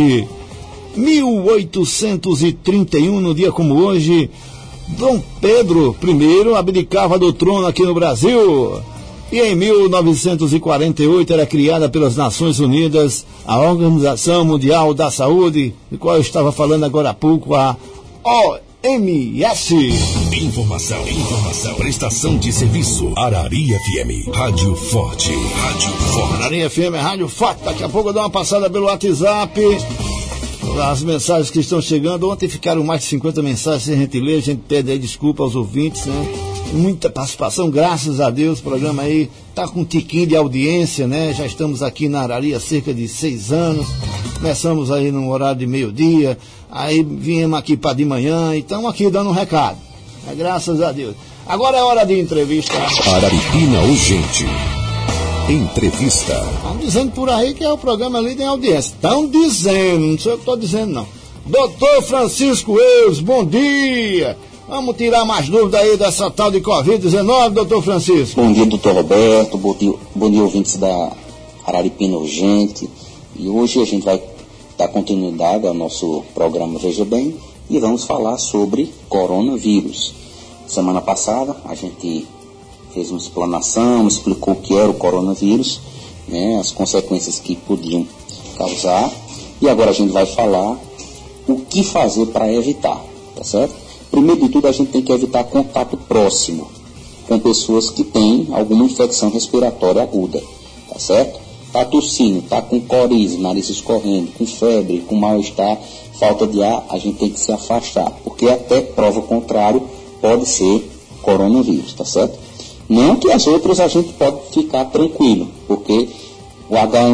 1831, no dia como hoje, Dom Pedro I abdicava do trono aqui no Brasil. E em 1948 era criada pelas Nações Unidas a Organização Mundial da Saúde, de qual eu estava falando agora há pouco, a OMS. Informação. Prestação de serviço. Arari FM. Rádio Forte. Arari FM, Rádio Forte. Daqui a pouco eu dou uma passada pelo WhatsApp. As mensagens que estão chegando. Ontem ficaram mais de 50 mensagens sem a gente ler. A gente pede aí desculpa aos ouvintes, né? Muita participação, graças a Deus. O programa aí tá com um tiquinho de audiência, né? Já estamos aqui na Arari há cerca de 6 anos. Começamos aí no horário de meio-dia. Aí viemos aqui para de manhã e estamos aqui dando um recado. Graças a Deus. Agora é hora de entrevista. Araripina Urgente. Entrevista. Estão dizendo por aí que é o programa líder em audiência. Estão dizendo, não sei o que estou dizendo não. Doutor Francisco Eudes, bom dia. Vamos tirar mais dúvidas aí dessa tal de Covid-19, doutor Francisco. Bom dia, doutor Roberto. Bom dia, ouvintes da Araripina Urgente. E hoje a gente vai dar continuidade ao nosso programa Veja Bem e vamos falar sobre coronavírus. Semana passada a gente fez uma explanação, explicou o que era o coronavírus, né, as consequências que podiam causar, e agora a gente vai falar o que fazer para evitar, tá certo? Primeiro de tudo, a gente tem que evitar contato próximo com pessoas que têm alguma infecção respiratória aguda, tá certo? Tá tossindo, tá com coriza, nariz escorrendo, com febre, com mal-estar, falta de ar, a gente tem que se afastar, porque até prova contrário pode ser coronavírus, tá certo? Não que as outras a gente pode ficar tranquilo, porque o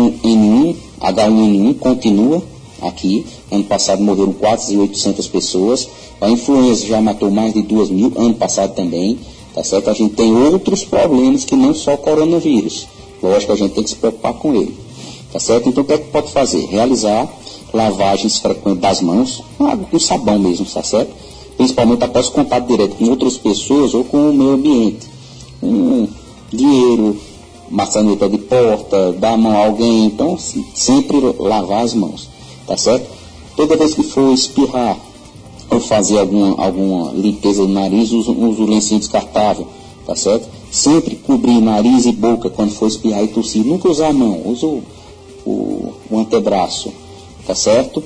H1N1 continua aqui. Ano passado morreram 4.800 pessoas, a influenza já matou mais de 2.000, ano passado também, tá certo? A gente tem outros problemas que não só coronavírus. Lógico que a gente tem que se preocupar com ele, tá certo? Então o que é que pode fazer? Realizar lavagens frequentes das mãos, com água, com sabão mesmo, tá certo? Principalmente após contato direto com outras pessoas ou com o meio ambiente. Dinheiro, maçaneta de porta, dar a mão a alguém, então sempre lavar as mãos, tá certo? Toda vez que for espirrar ou fazer alguma limpeza do nariz, use o lencinho descartável, tá certo? Sempre cobrir nariz e boca quando for espirrar e tossir, nunca usar a mão, usa o antebraço, tá certo?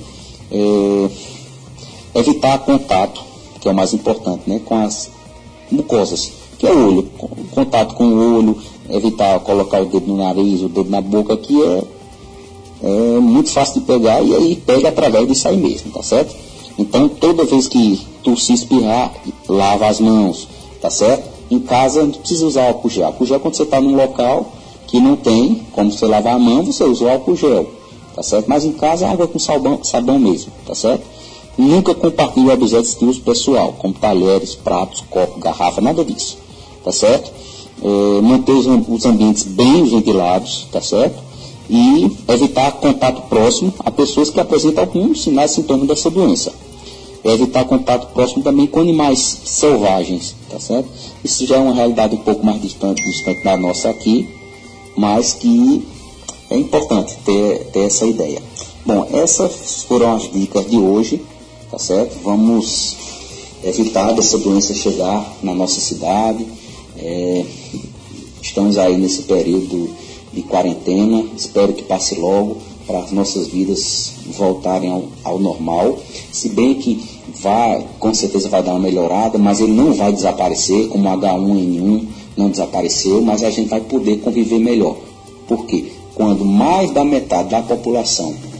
Evitar contato, que é o mais importante, né, com as mucosas, que é o olho, contato com o olho, evitar colocar o dedo no nariz, o dedo na boca, que é muito fácil de pegar, e aí pega através disso aí mesmo, tá certo? Então, toda vez que tossir, espirrar, lava as mãos, tá certo? Em casa, não precisa usar álcool gel. Álcool gel, quando você está num local que não tem como você lavar a mão, você usa o álcool gel, tá certo? Mas em casa, água com sabão mesmo, tá certo? Nunca compartilhe objetos de uso pessoal, como talheres, pratos, copos, garrafa, nada disso, tá certo? Manter os ambientes bem ventilados, tá certo? E evitar contato próximo a pessoas que apresentam alguns sinais e sintomas dessa doença. Evitar contato próximo também com animais selvagens, tá certo? Isso já é uma realidade um pouco mais distante da nossa aqui, mas que é importante ter essa ideia. Bom, essas foram as dicas de hoje, tá certo? Vamos evitar dessa doença chegar na nossa cidade. Estamos aí nesse período de quarentena, espero que passe logo para as nossas vidas voltarem ao normal, se bem que com certeza vai dar uma melhorada, mas ele não vai desaparecer, como o H1N1 não desapareceu, mas a gente vai poder conviver melhor. Por quê? Quando mais da metade da população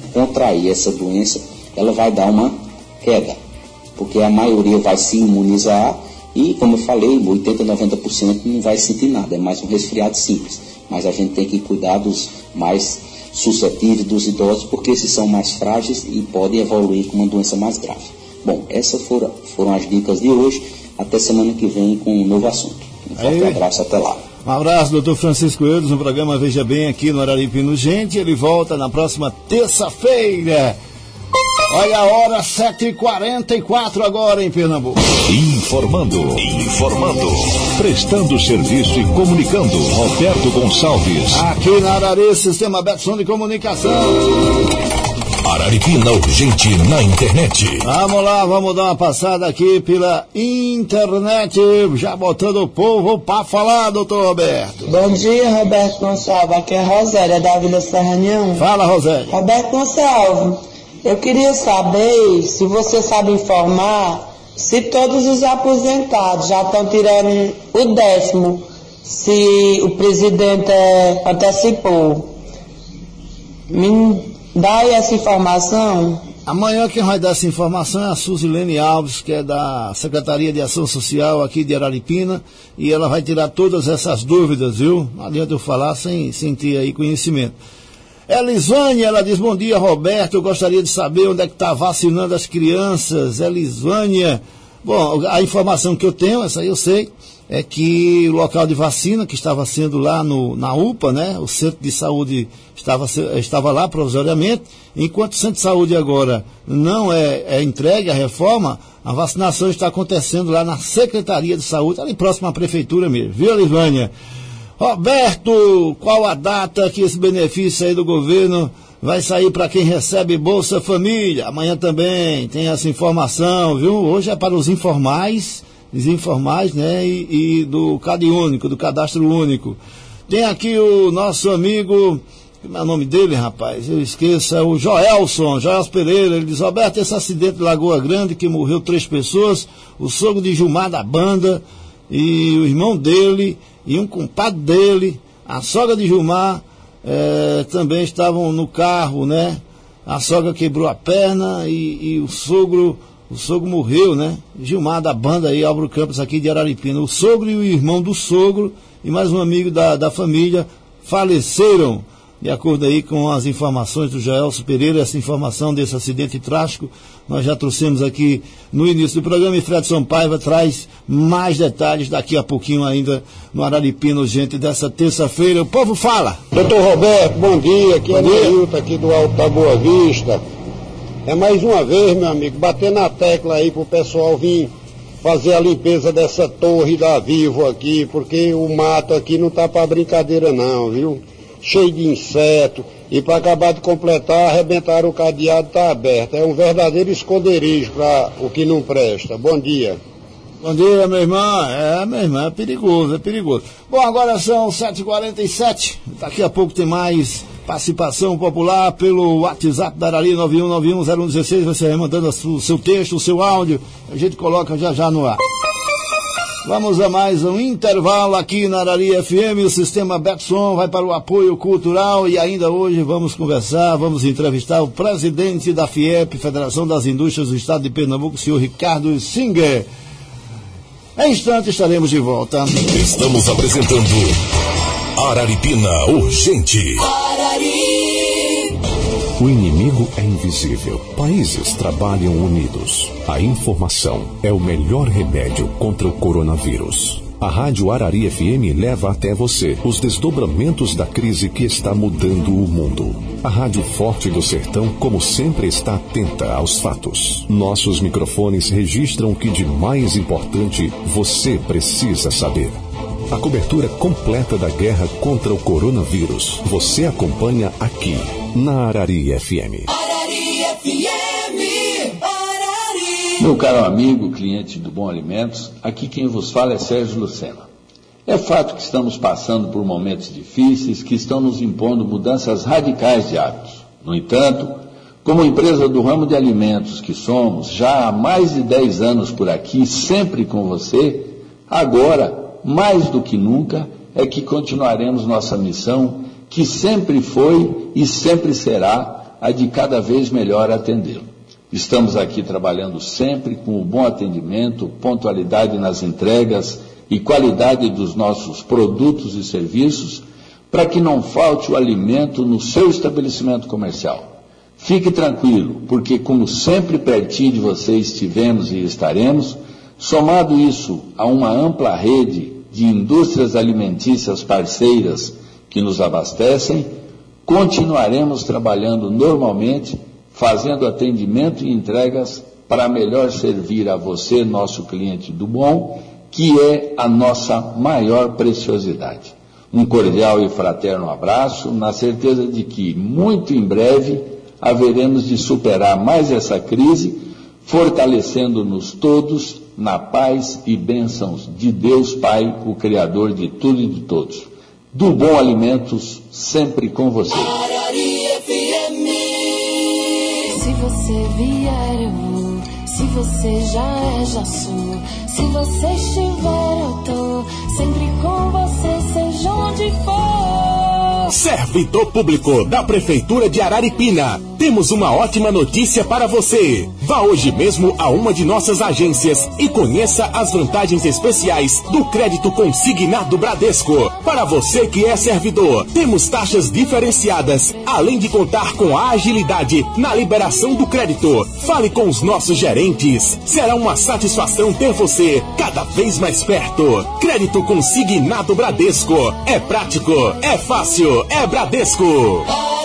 contrair essa doença, ela vai dar uma queda, porque a maioria vai se imunizar e, como eu falei, 80%, 90% não vai sentir nada, é mais um resfriado simples. Mas a gente tem que cuidar dos mais suscetíveis, dos idosos, porque esses são mais frágeis e podem evoluir com uma doença mais grave. Bom, essas foram as dicas de hoje. Até semana que vem com um novo assunto. Um forte abraço, até lá. Um abraço, doutor Francisco Eudes, no programa Veja Bem aqui no Araripino. Gente, ele volta na próxima terça-feira. Olha a hora, 7h44 agora em Pernambuco. Informando, prestando serviço e comunicando, Roberto Gonçalves. Aqui na Arari, Sistema Betson de Comunicação. Araripina Urgente na internet. Vamos lá, vamos dar uma passada aqui pela internet, já botando o povo para falar, doutor Roberto. Bom dia, Roberto Gonçalves. Aqui é a Rosélia, da Vila Serranião. Fala, Rosélia. Roberto Gonçalves, eu queria saber se você sabe informar se todos os aposentados já estão tirando o 10º, se o presidente antecipou. Me dá aí essa informação. Amanhã quem vai dar essa informação é a Suzilene Alves, que é da Secretaria de Ação Social aqui de Araripina, e ela vai tirar todas essas dúvidas, viu? Não adianta eu falar sem ter aí conhecimento. Elisvânia, ela diz: bom dia, Roberto, eu gostaria de saber onde é que está vacinando as crianças. Elisvânia, bom, a informação que eu tenho, essa aí eu sei, é que o local de vacina, que estava sendo lá na UPA, né, o centro de saúde estava lá provisoriamente, enquanto o centro de saúde agora não é entregue a reforma, a vacinação está acontecendo lá na Secretaria de Saúde, ali próximo à prefeitura mesmo, viu, Elisvânia? Roberto, qual a data que esse benefício aí do governo vai sair para quem recebe Bolsa Família? Amanhã também tem essa informação, viu? Hoje é para os informais, né? E do CAD único, do cadastro único. Tem aqui o nosso amigo, como é o nome dele, rapaz? Eu esqueço, é o Joelson Pereira. Ele diz: Roberto, esse acidente de Lagoa Grande que morreu 3 pessoas, o sogro de Gilmar da banda e o irmão dele e um compadre dele, a sogra de Gilmar, também estavam no carro, né? A sogra quebrou a perna e o sogro morreu, né? Gilmar da banda aí, Álvaro Campos aqui de Araripina. O sogro e o irmão do sogro e mais um amigo da família faleceram, de acordo aí com as informações do Joelson Pereira. Essa informação desse acidente trágico nós já trouxemos aqui no início do programa, e Fredson Paiva traz mais detalhes daqui a pouquinho ainda no Araripina Urgente dessa terça-feira. O povo fala. Doutor Roberto, bom dia, aqui é Neilton, aqui do Alto da Boa Vista. É mais uma vez, meu amigo, bater na tecla aí pro pessoal vir fazer a limpeza dessa torre da Vivo aqui, porque o mato aqui não tá pra brincadeira não, viu? Cheio de inseto, e para acabar de completar, arrebentaram o cadeado, tá aberto. É um verdadeiro esconderijo para o que não presta. Bom dia. Bom dia, minha irmã. Minha irmã, é perigoso. Bom, agora são 7h47, daqui a pouco tem mais participação popular pelo WhatsApp da Arari, 91910116, você vai mandando o seu texto, o seu áudio, a gente coloca já no ar. Vamos a mais um intervalo aqui na Arari FM, o Sistema Betson vai para o apoio cultural, e ainda hoje vamos entrevistar o presidente da FIEP, Federação das Indústrias do Estado de Pernambuco, o senhor Ricardo Singer. Em instante estaremos de volta. Estamos apresentando Araripina Urgente. O inimigo é invisível. Países trabalham unidos. A informação é o melhor remédio contra o coronavírus. A Rádio Arari FM leva até você os desdobramentos da crise que está mudando o mundo. A Rádio Forte do Sertão, como sempre, está atenta aos fatos. Nossos microfones registram o que de mais importante você precisa saber. A cobertura completa da guerra contra o coronavírus você acompanha aqui na Arari FM. Arari FM, Arari. Meu caro amigo, cliente do Bom Alimentos, aqui quem vos fala é Sérgio Lucena. É fato que estamos passando por momentos difíceis que estão nos impondo mudanças radicais de hábitos. No entanto, como empresa do ramo de alimentos que somos, já há mais de 10 anos por aqui, sempre com você, agora, mais do que nunca, é que continuaremos nossa missão, que sempre foi e sempre será a de cada vez melhor atendê-lo. Estamos aqui trabalhando sempre com o bom atendimento, pontualidade nas entregas e qualidade dos nossos produtos e serviços, para que não falte o alimento no seu estabelecimento comercial. Fique tranquilo, porque como sempre pertinho de vocês estivemos e estaremos, somado isso a uma ampla rede de indústrias alimentícias parceiras que nos abastecem, continuaremos trabalhando normalmente, fazendo atendimento e entregas para melhor servir a você, nosso cliente do bom, que é a nossa maior preciosidade. Um cordial e fraterno abraço, na certeza de que, muito em breve, haveremos de superar mais essa crise, fortalecendo-nos todos na paz e bênçãos de Deus Pai, o Criador de tudo e de todos. Do Bom Alimentos, sempre com você. Se você vier, eu vou. Se você já sou. Se você estiver, eu tô. Sempre com você, seja onde for. Servidor público da Prefeitura de Araripina. Temos uma ótima notícia para você. Vá hoje mesmo a uma de nossas agências e conheça as vantagens especiais do crédito consignado Bradesco. Para você que é servidor, temos taxas diferenciadas, além de contar com a agilidade na liberação do crédito. Fale com os nossos gerentes. Será uma satisfação ter você cada vez mais perto. Crédito consignado Bradesco. É prático, é fácil, é Bradesco.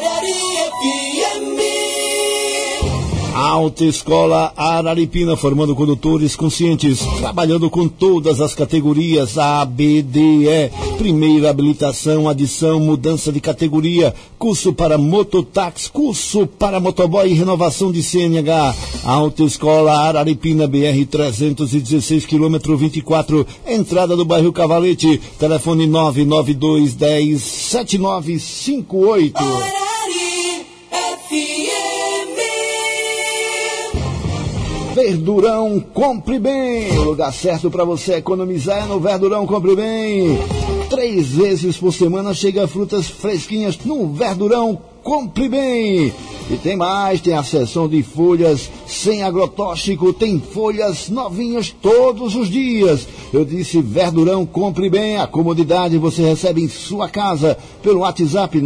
Autoescola Araripina, formando condutores conscientes, trabalhando com todas as categorias A, B, D, E, primeira habilitação, adição, mudança de categoria, curso para mototáxi, curso para motoboy e renovação de CNH. Autoescola Araripina, BR 316, quilômetro 24, entrada do bairro Cavalete, telefone 992 10 7958. Verdurão Compre Bem, o lugar certo para você economizar é no Verdurão Compre Bem. 3 vezes por semana chega frutas fresquinhas no Verdurão Compre Bem. E tem mais, tem a seção de folhas sem agrotóxico, tem folhas novinhas todos os dias. Eu disse Verdurão Compre Bem, a comodidade você recebe em sua casa pelo WhatsApp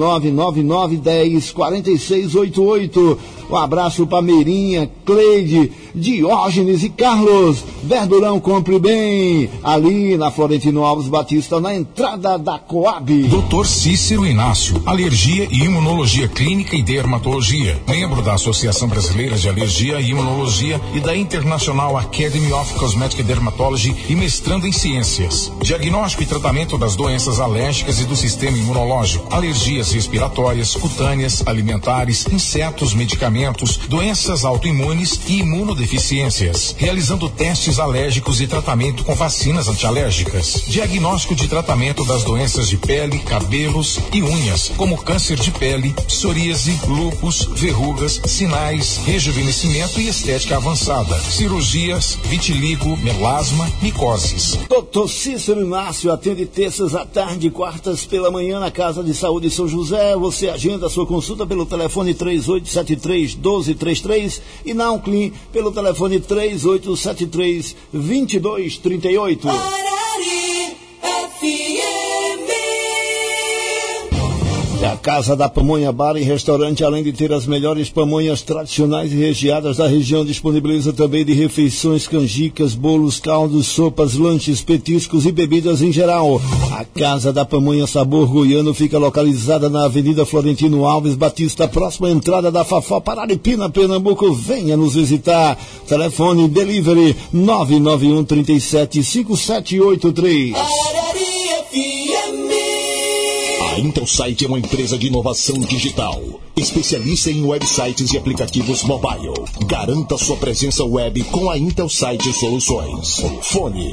999104688. Um abraço para Meirinha, Cleide, Diógenes e Carlos. Verdurão Compre Bem, ali na Florentino Alves Batista, na entrada da Coab. Dr. Cícero Inácio, alergia e imunologia clínica e dermatologia, membro da Associação Brasileira de Alergia e Imunologia e da International Academy of Cosmetic Dermatology e mestrando em ciências. Diagnóstico e tratamento das doenças alérgicas e do sistema imunológico, alergias respiratórias, cutâneas, alimentares, insetos, medicamentos, doenças autoimunes e imunodeficiências, realizando testes alérgicos e tratamento com vacinas antialérgicas. Diagnóstico de tratamento das doenças de pele, cabelos e unhas, como câncer de pele, psoríase, lúpus, verrugas, sinais, rejuvenescimento e estética avançada, cirurgias, vitiligo, melasma, micoses. Dr. Cícero Inácio atende terças à tarde e quartas pela manhã na Casa de Saúde São José. Você agenda a sua consulta pelo telefone 3873-1233 e na Unclin pelo telefone 3873-2238. A Casa da Pamonha Bar e Restaurante, além de ter as melhores pamonhas tradicionais e recheadas da região, disponibiliza também de refeições, canjicas, bolos, caldos, sopas, lanches, petiscos e bebidas em geral. A Casa da Pamonha Sabor Goiano fica localizada na Avenida Florentino Alves Batista, próxima à entrada da Fafó, Araripina, Pernambuco. Venha nos visitar. Telefone Delivery 991 37 5783. A Intelsite é uma empresa de inovação digital, especialista em websites e aplicativos mobile. Garanta sua presença web com a Intelsite Soluções. Fone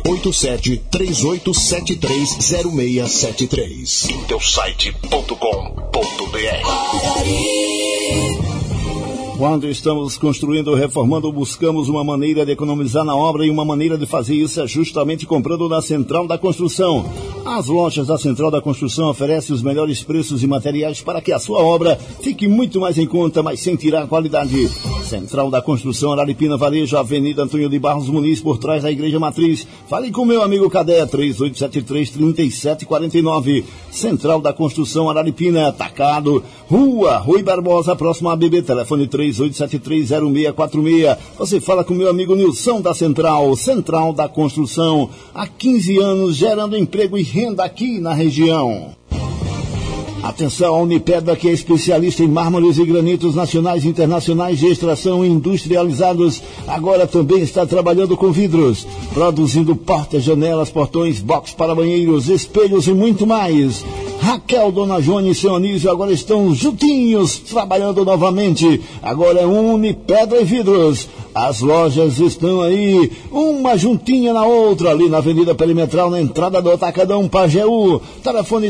8738730673. Intelsite.com.br. Quando estamos construindo ou reformando, buscamos uma maneira de economizar na obra, e uma maneira de fazer isso é justamente comprando na Central da Construção. As lojas da Central da Construção oferecem os melhores preços e materiais para que a sua obra fique muito mais em conta, mas sem tirar a qualidade. Central da Construção, Araripina, Varejo, Avenida Antônio de Barros Muniz, por trás da Igreja Matriz. Fale com meu amigo Cadé, 3873-3749. Central da Construção, Araripina, Atacado, Rua Rui Barbosa, próximo a BB, telefone 3873-0646. Você fala com meu amigo Nilson da Central da Construção, há 15 anos gerando emprego e renda aqui na região. Atenção, a Unipedra, que é especialista em mármores e granitos nacionais e internacionais de extração industrializados, agora também está trabalhando com vidros, produzindo portas, janelas, portões, box para banheiros, espelhos e muito mais. Raquel, Dona Jônia e seu Anísio agora estão juntinhos, trabalhando novamente. Agora é Unipedra e Vidros. As lojas estão aí, uma juntinha na outra, ali na Avenida Perimetral, na entrada do Atacadão Pajeú. Telefone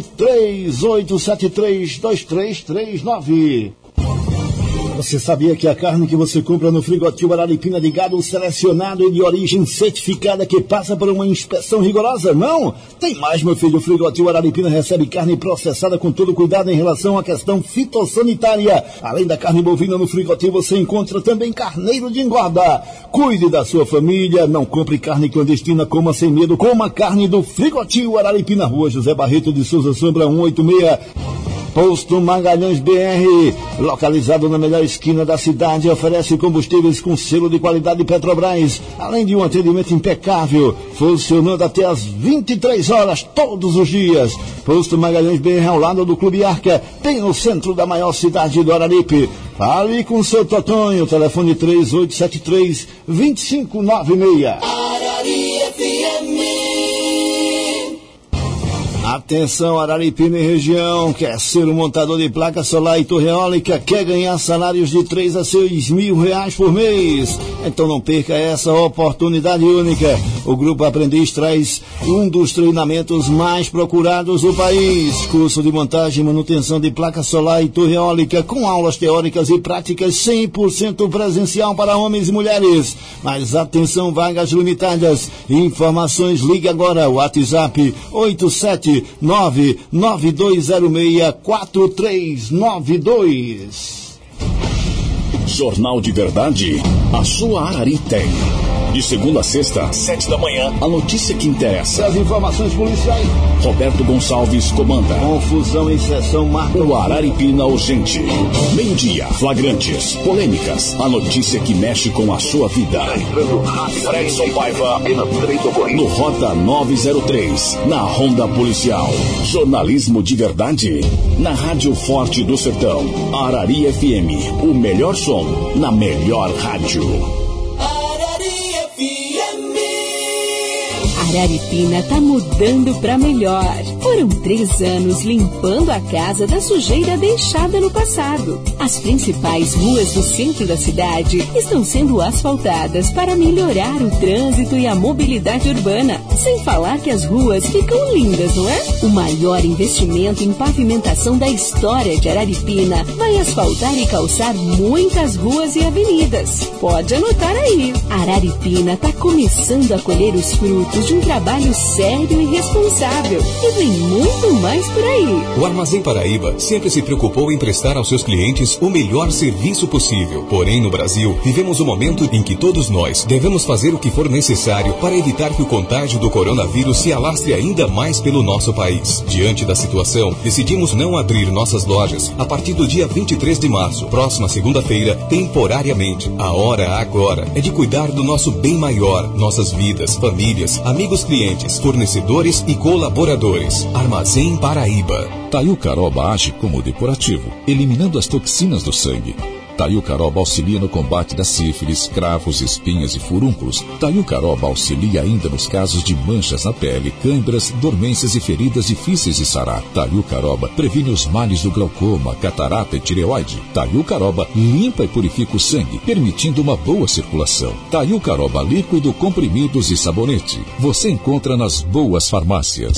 3873-2339. Você sabia que a carne que você compra no Frigotil Araripina de gado selecionado e de origem certificada, que passa por uma inspeção rigorosa? Não! Tem mais, meu filho. O Frigotil Araripina recebe carne processada com todo cuidado em relação à questão fitossanitária. Além da carne bovina, no Frigotil você encontra também carneiro de engorda. Cuide da sua família, não compre carne clandestina, coma sem medo, coma carne do Frigotil Araripina, Rua José Barreto de Souza Sombra 186. Posto Magalhães BR, localizado na melhor esquina da cidade, oferece combustíveis com selo de qualidade Petrobras, além de um atendimento impecável, funcionando até às 23 horas todos os dias. Posto Magalhães BR, ao lado do Clube Arca, tem no centro da maior cidade do Araripe. Fale com seu Totonho, telefone 3873-2596. Arari FM. Atenção, Araripina e região, quer ser um montador de placa solar e torre eólica, quer ganhar salários de 3 a 6 mil reais por mês? Então não perca essa oportunidade única. O Grupo Aprendiz traz um dos treinamentos mais procurados do país. Curso de montagem e manutenção de placa solar e torre eólica, com aulas teóricas e práticas 100% presencial para homens e mulheres. Mas atenção, vagas limitadas. Informações, ligue agora. WhatsApp 87992064392. Jornal de Verdade, a sua Arari tem. De segunda a sexta, 7 da manhã, a notícia que interessa. As informações policiais. Roberto Gonçalves comanda. Confusão em sessão marca. O Araripina Urgente. Meio-dia, flagrantes, polêmicas, a notícia que mexe com a sua vida. Fredson Paiva, no Rota 903, na Ronda Policial. Jornalismo de verdade, na Rádio Forte do Sertão. Arari FM, o melhor som, na melhor rádio. Araripina tá mudando pra melhor. Foram 3 anos limpando a casa da sujeira deixada no passado. As principais ruas do centro da cidade estão sendo asfaltadas para melhorar o trânsito e a mobilidade urbana. Sem falar que as ruas ficam lindas, não é? O maior investimento em pavimentação da história de Araripina vai asfaltar e calçar muitas ruas e avenidas. Pode anotar aí. Araripina tá começando a colher os frutos de um trabalho sério e responsável. E vem muito mais por aí. O Armazém Paraíba sempre se preocupou em prestar aos seus clientes o melhor serviço possível. Porém, no Brasil, vivemos um momento em que todos nós devemos fazer o que for necessário para evitar que o contágio do coronavírus se alastre ainda mais pelo nosso país. Diante da situação, decidimos não abrir nossas lojas a partir do dia 23 de março, próxima segunda-feira, temporariamente. A hora agora é de cuidar do nosso bem maior, nossas vidas, famílias, amigos, clientes, fornecedores e colaboradores. Armazém Paraíba. Taiucaroba age como depurativo, eliminando as toxinas do sangue. Taiucaroba auxilia no combate da sífilis, cravos, espinhas e furúnculos. Taiucaroba auxilia ainda nos casos de manchas na pele, câimbras, dormências e feridas difíceis de sarar. Taiucaroba previne os males do glaucoma, catarata e tireoide. Taiucaroba limpa e purifica o sangue, permitindo uma boa circulação. Taiucaroba líquido, comprimidos e sabonete. Você encontra nas boas farmácias.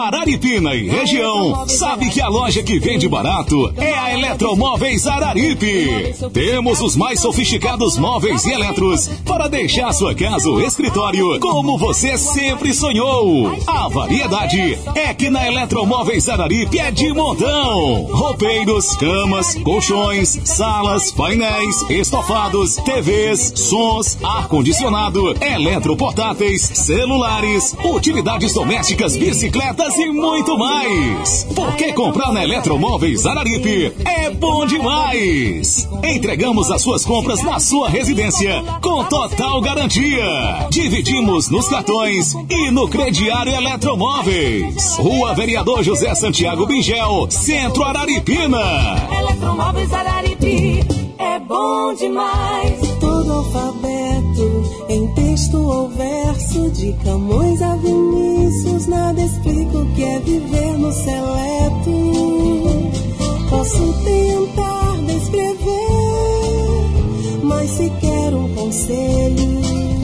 Araripina e região, sabe que a loja que vende barato é a Eletromóveis Araripe. Temos os mais sofisticados móveis e eletros para deixar sua casa ou escritório como você sempre sonhou. A variedade é que na Eletromóveis Araripe é de montão. Roupeiros, camas, colchões, salas, painéis, estofados, TVs, sons, ar-condicionado, eletroportáteis, celulares, utilidades domésticas, bicicletas e muito mais. Porque comprar na Eletromóveis Araripe é bom demais. Entregamos as suas compras na sua residência com total garantia. Dividimos nos cartões e no crediário Eletromóveis. Rua Vereador José Santiago Bingel, Centro Araripina. Eletromóveis Araripe é bom demais. Todo alfabeto em texto ou verso, de Camões a Vinícius, nada explica o que é viver no seleto. Posso tentar descrever, mas se quer um conselho,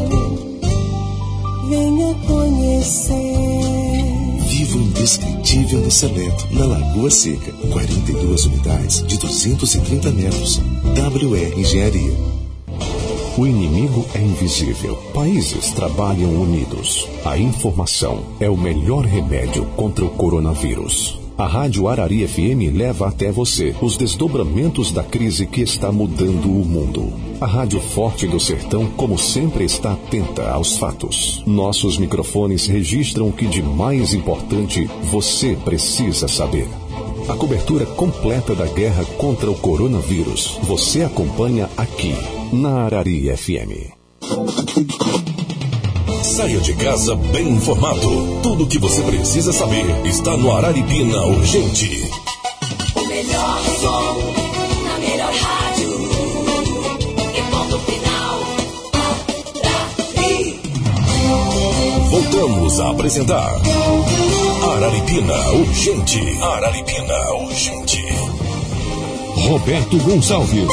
venha conhecer. Vivo indescritível no Seleto, na Lagoa Seca. 42 unidades de 230 metros. WR Engenharia. O inimigo é invisível. Países trabalham unidos. A informação é o melhor remédio contra o coronavírus. A Rádio Arari FM leva até você os desdobramentos da crise que está mudando o mundo. A Rádio Forte do Sertão, como sempre, está atenta aos fatos. Nossos microfones registram o que de mais importante você precisa saber. A cobertura completa da guerra contra o coronavírus você acompanha aqui, na Arari FM. Saia de casa bem informado. Tudo o que você precisa saber está no Araripina Urgente. O melhor som, na melhor rádio. E ponto final. Arari. Voltamos a apresentar Araripina Urgente. Araripina Urgente. Roberto Gonçalves.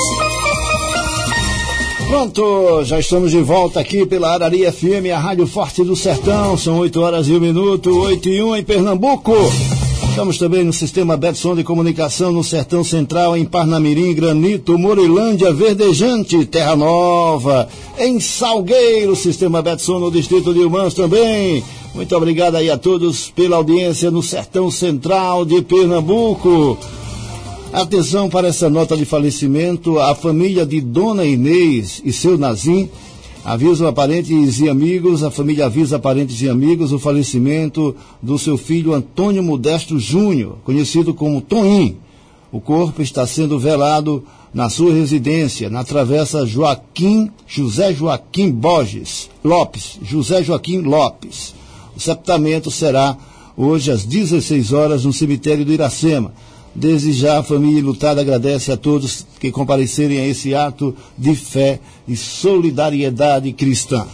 Pronto, já estamos de volta aqui pela Arari FM, a Rádio Forte do Sertão. São 8 horas e 1 minuto, 8 e 1 em Pernambuco. Estamos também no sistema Betson de comunicação no Sertão Central, em Parnamirim, Granito, Morilândia, Verdejante, Terra Nova, em Salgueiro, sistema Betson no distrito de Humãs também. Muito obrigado aí a todos pela audiência no Sertão Central de Pernambuco. Atenção para essa nota de falecimento. A família de Dona Inês e seu Nazim avisam parentes e amigos, a família avisa parentes e amigos o falecimento do seu filho Antônio Modesto Júnior, conhecido como Toninho. O corpo está sendo velado na sua residência, na Travessa José Joaquim Borges Lopes, José Joaquim Lopes. O sepultamento será hoje às 16 horas no cemitério do Iracema. Desde já, a família enlutada agradece a todos que comparecerem a esse ato de fé e solidariedade cristã.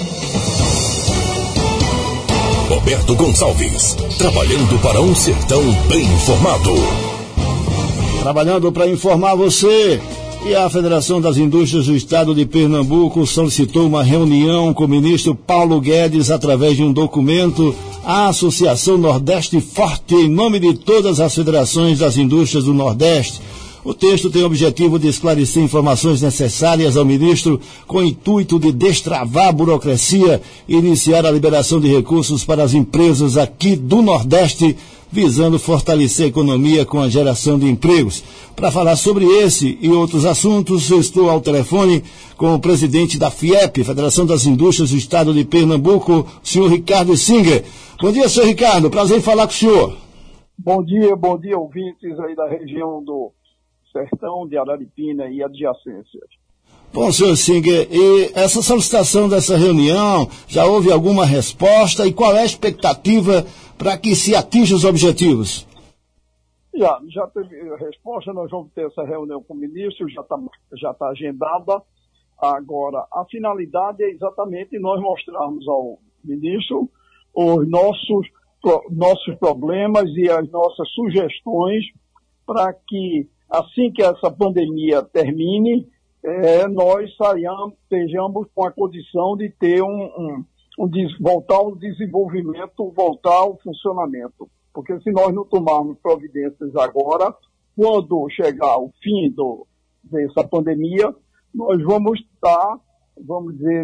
Roberto Gonçalves, trabalhando para um sertão bem informado. Trabalhando para informar você. E a Federação das Indústrias do Estado de Pernambuco solicitou uma reunião com o ministro Paulo Guedes através de um documento. A Associação Nordeste Forte, em nome de todas as federações das indústrias do Nordeste. O texto tem o objetivo de esclarecer informações necessárias ao ministro com o intuito de destravar a burocracia e iniciar a liberação de recursos para as empresas aqui do Nordeste, visando fortalecer a economia com a geração de empregos. Para falar sobre esse e outros assuntos, eu estou ao telefone com o presidente da FIEP, Federação das Indústrias do Estado de Pernambuco, senhor Ricardo Singer. Bom dia, senhor Ricardo, prazer em falar com o senhor. Bom dia, ouvintes aí da região do Sertão, de Araripina e adjacências. Bom, senhor Singer, e essa solicitação dessa reunião, já houve alguma resposta e qual é a expectativa para que se atinja os objetivos? Já teve resposta, nós vamos ter essa reunião com o ministro, já está agendada. Agora, a finalidade é exatamente nós mostrarmos ao ministro os nossos problemas e as nossas sugestões para que, assim que essa pandemia termine, nós estejamos com a condição de ter voltar ao desenvolvimento, voltar ao funcionamento. Porque se nós não tomarmos providências agora, quando chegar o fim dessa pandemia, nós vamos estar, vamos dizer,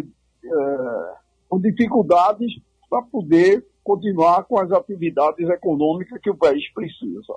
com dificuldades para poder continuar com as atividades econômicas que o país precisa.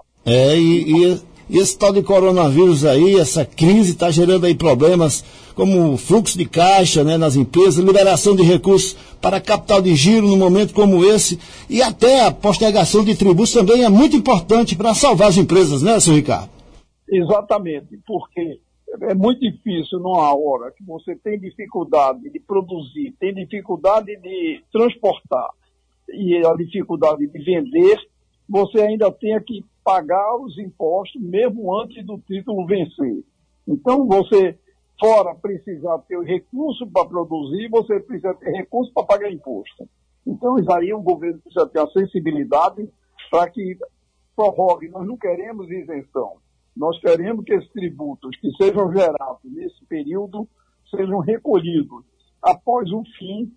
E esse tal de coronavírus aí, essa crise está gerando aí problemas como fluxo de caixa, né, nas empresas, liberação de recursos para capital de giro num momento como esse, e até a postergação de tributos também é muito importante para salvar as empresas, né, senhor Ricardo? Exatamente, porque é muito difícil numa hora que você tem dificuldade de produzir, tem dificuldade de transportar e a dificuldade de vender, você ainda tem que pagar os impostos mesmo antes do título vencer. Então, você, fora precisar ter recurso para produzir, você precisa ter recurso para pagar imposto. Então, isso aí o governo precisa ter a sensibilidade para que prorrogue. Nós não queremos isenção. Nós queremos que esses tributos que sejam gerados nesse período sejam recolhidos após o fim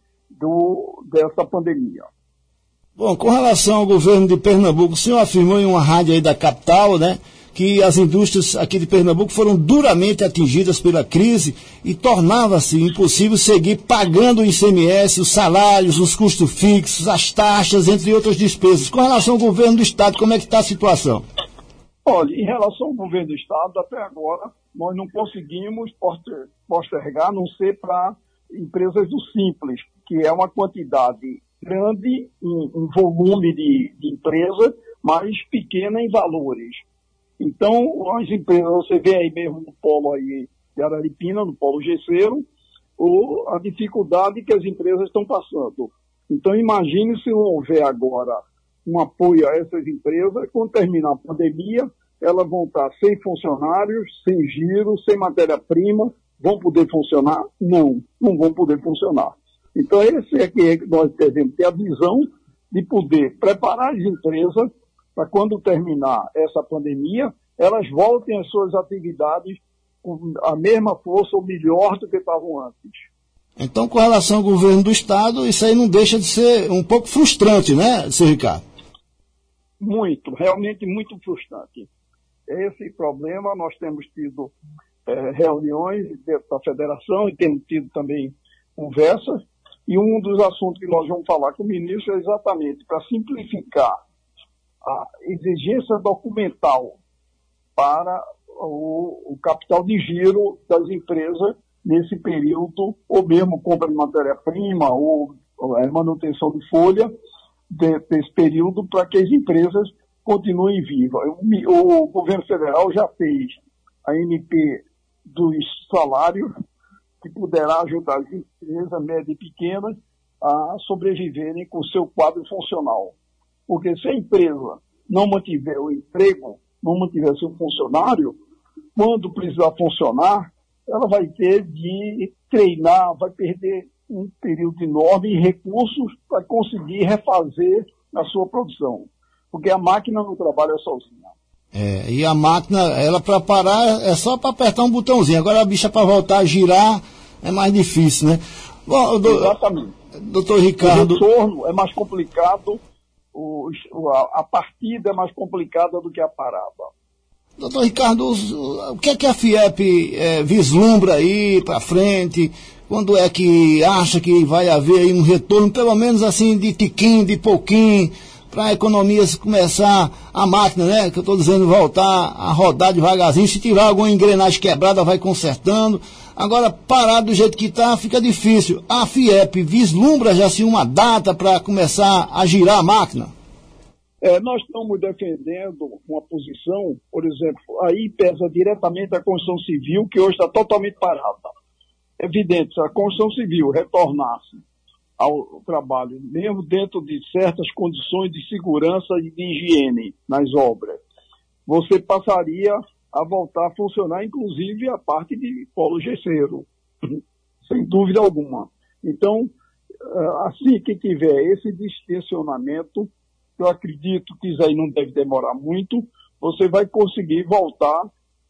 dessa pandemia. Bom, com relação ao governo de Pernambuco, o senhor afirmou em uma rádio aí da capital, né, que as indústrias aqui de Pernambuco foram duramente atingidas pela crise e tornava-se impossível seguir pagando o ICMS, os salários, os custos fixos, as taxas, entre outras despesas. Com relação ao governo do Estado, como é que está a situação? Olha, em relação ao governo do Estado, até agora, nós não conseguimos postergar, a não ser para empresas do Simples, que é uma quantidade grande em volume de empresa, mas pequena em valores. Então, as empresas, você vê aí mesmo no polo aí de Araripina, no polo gesseiro, a dificuldade que as empresas estão passando. Então, imagine se não houver agora um apoio a essas empresas, quando terminar a pandemia, elas vão estar sem funcionários, sem giro, sem matéria-prima. Vão poder funcionar? Não vão poder funcionar. Então, esse é que nós devemos ter a visão de poder preparar as empresas para quando terminar essa pandemia, elas voltem às suas atividades com a mesma força ou melhor do que estavam antes. Então, com relação ao governo do Estado, isso aí não deixa de ser um pouco frustrante, né, senhor Ricardo? Muito, realmente muito frustrante. Esse problema, nós temos tido reuniões dentro da federação e temos tido também conversas, e um dos assuntos que nós vamos falar com o ministro é exatamente para simplificar a exigência documental para o capital de giro das empresas nesse período, ou mesmo compra de matéria-prima, ou manutenção de folha, desse período, para que as empresas continuem vivas. O governo federal já fez a MP dos salários, que poderá ajudar as empresas médias e pequenas a sobreviverem com o seu quadro funcional. Porque se a empresa não mantiver o emprego, não mantiver seu funcionário, quando precisar funcionar, ela vai ter de treinar, vai perder um período enorme de recursos para conseguir refazer a sua produção. Porque a máquina não trabalha sozinha. E a máquina, ela para parar, é só para apertar um botãozinho. Agora a bicha para voltar a girar é mais difícil, né? Bom, exatamente. Doutor Ricardo... O retorno é mais complicado, a partida é mais complicada do que a parada. Doutor Ricardo, o que é que a FIEP vislumbra aí para frente? Quando é que acha que vai haver aí um retorno, pelo menos assim, de tiquinho, de pouquinho, para a economia começar, a máquina, né, que eu estou dizendo, voltar a rodar devagarzinho. Se tiver alguma engrenagem quebrada, vai consertando. Agora, parar do jeito que está, fica difícil. A FIEP vislumbra já assim uma data para começar a girar a máquina? Nós estamos defendendo uma posição, por exemplo, aí pesa diretamente a construção civil, que hoje está totalmente parada. É evidente, se a construção civil retornasse ao trabalho, mesmo dentro de certas condições de segurança e de higiene nas obras, você passaria a voltar a funcionar, inclusive a parte de polo gesseiro, sem dúvida alguma. Então, assim que tiver esse distensionamento, eu acredito que isso aí não deve demorar muito, você vai conseguir voltar,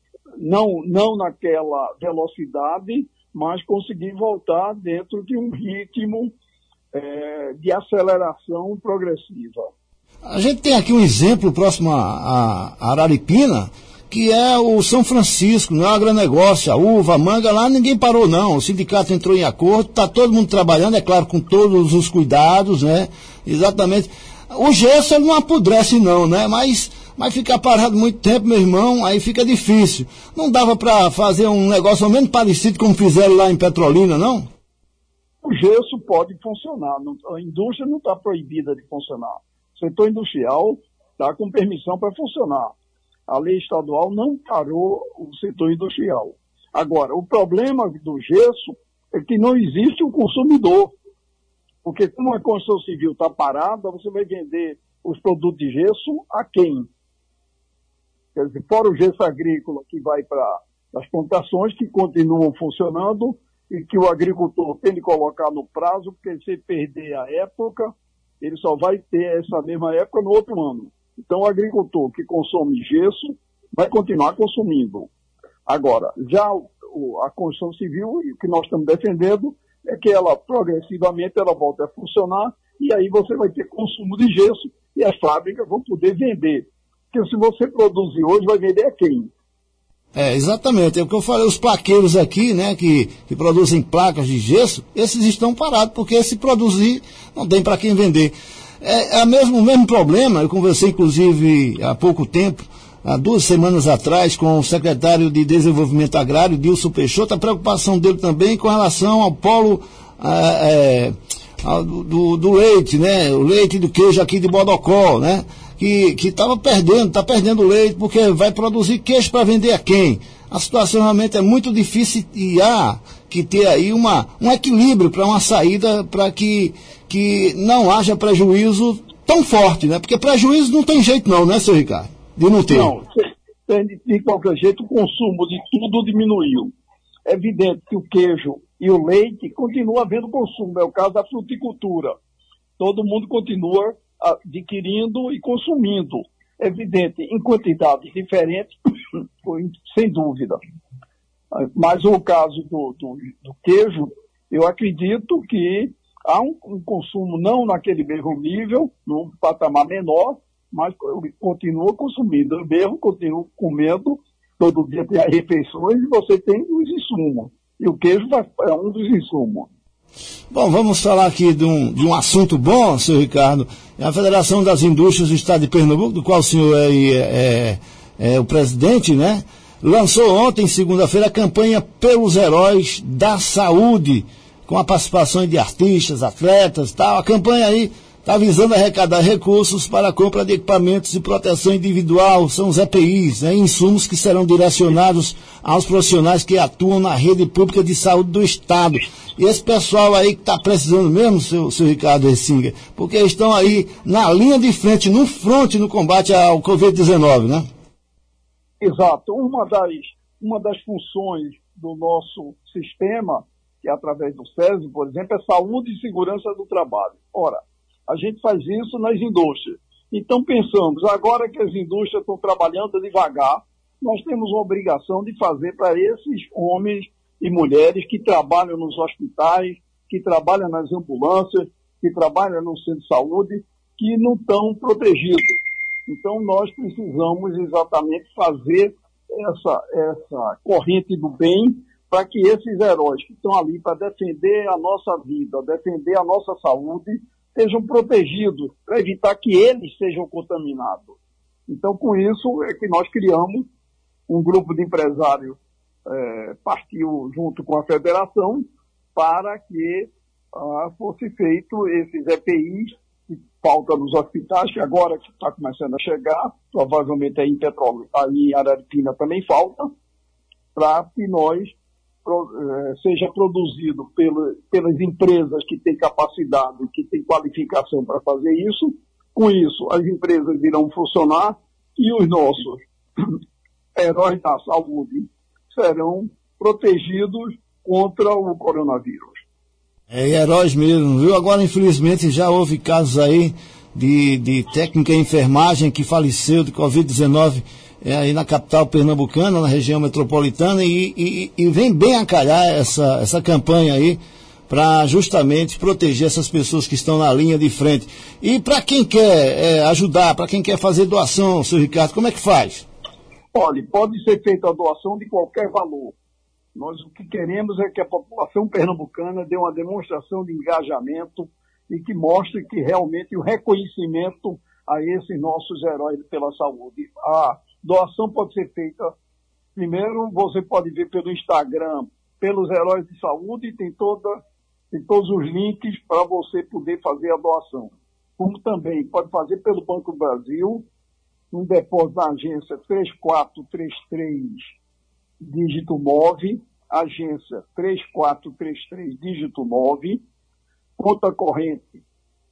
não naquela velocidade, mas conseguir voltar dentro de um ritmo de aceleração progressiva. A gente tem aqui um exemplo próximo a Araripina, que é o São Francisco, no agronegócio, a uva, a manga, lá ninguém parou não, o sindicato entrou em acordo, está todo mundo trabalhando, é claro, com todos os cuidados, né? Exatamente. O gesso ele não apodrece não, né? Mas ficar parado muito tempo, meu irmão, aí fica difícil. Não dava para fazer um negócio ao menos parecido como fizeram lá em Petrolina, não? O gesso pode funcionar, a indústria não está proibida de funcionar. O setor industrial está com permissão para funcionar. A lei estadual não parou o setor industrial. Agora, o problema do gesso é que não existe um consumidor. Porque como a construção civil está parada, você vai vender os produtos de gesso a quem? Quer dizer, fora o gesso agrícola que vai para as plantações que continuam funcionando e que o agricultor tem de colocar no prazo, porque se perder a época, ele só vai ter essa mesma época no outro ano. Então, o agricultor que consome gesso vai continuar consumindo. Agora, já a construção civil, o que nós estamos defendendo é que ela, progressivamente, ela volte a funcionar e aí você vai ter consumo de gesso e as fábricas vão poder vender. Porque se você produzir hoje, vai vender a quem? Exatamente. É o que eu falei, os plaqueiros aqui, né, que produzem placas de gesso, esses estão parados, porque se produzir, não tem para quem vender. O mesmo problema, eu conversei inclusive há pouco tempo, há 2 semanas atrás, com o secretário de Desenvolvimento Agrário, Dilson Peixoto, a preocupação dele também com relação ao polo do leite, né, o leite do queijo aqui de Bodocó, né, que está perdendo leite, porque vai produzir queijo para vender a quem? A situação realmente é muito difícil e há que ter aí um equilíbrio para uma saída para que não haja prejuízo tão forte, né? Porque prejuízo não tem jeito não, né, seu Ricardo? De não ter. Não, de qualquer jeito o consumo de tudo diminuiu. É evidente que o queijo e o leite continuam havendo consumo, é o caso da fruticultura. Todo mundo continua adquirindo e consumindo. É evidente, em quantidades diferentes, sem dúvida. Mas o caso do queijo, eu acredito que há um consumo não naquele mesmo nível, num patamar menor, mas continua consumindo. Eu mesmo continuo comendo, todo dia tem as refeições e você tem os insumos. E o queijo é um dos insumos. Bom, vamos falar aqui de um assunto bom, senhor Ricardo. A Federação das Indústrias do Estado de Pernambuco, do qual o senhor é o presidente, né? Lançou ontem, segunda-feira, a campanha Pelos Heróis da Saúde, com a participação de artistas, atletas e tal. A campanha aí está visando arrecadar recursos para a compra de equipamentos de proteção individual, são os EPIs, né, insumos que serão direcionados aos profissionais que atuam na rede pública de saúde do Estado. E esse pessoal aí que está precisando mesmo, seu Ricardo Ressinger, porque estão aí na linha de frente, no fronte, no combate ao Covid-19, né? Exato. Uma das funções do nosso sistema, que é através do SESI, por exemplo, é saúde e segurança do trabalho. Ora, a gente faz isso nas indústrias. Então pensamos, agora que as indústrias estão trabalhando devagar, nós temos uma obrigação de fazer para esses homens e mulheres que trabalham nos hospitais, que trabalham nas ambulâncias, que trabalham no centro de saúde, que não estão protegidos. Então nós precisamos exatamente fazer essa corrente do bem para que esses heróis que estão ali para defender a nossa vida, defender a nossa saúde, sejam protegidos, para evitar que eles sejam contaminados. Então, com isso, é que nós criamos um grupo de empresários, partiu junto com a federação, para que fosse feito esses EPIs, que faltam nos hospitais, que agora que está começando a chegar, provavelmente aí em Araripina também falta, para que nós seja produzido pelas empresas que têm capacidade, que têm qualificação para fazer isso. Com isso, as empresas irão funcionar e os nossos heróis da saúde serão protegidos contra o coronavírus. Heróis mesmo, viu? Agora, infelizmente, já houve casos aí de técnica em enfermagem que faleceu de Covid-19 aí na capital pernambucana, na região metropolitana, e vem bem a calhar essa campanha aí para justamente proteger essas pessoas que estão na linha de frente. E para quem quer ajudar, para quem quer fazer doação, seu Ricardo, como é que faz? Olha, pode ser feita a doação de qualquer valor. Nós o que queremos é que a população pernambucana dê uma demonstração de engajamento e que mostre que realmente o reconhecimento a esses nossos heróis pela saúde. A doação pode ser feita, primeiro você pode ver pelo Instagram, pelos Heróis de Saúde, e tem todos os links para você poder fazer a doação. Como também pode fazer pelo Banco do Brasil, um depósito na agência 3433 dígito 9, agência 3433 dígito 9, conta corrente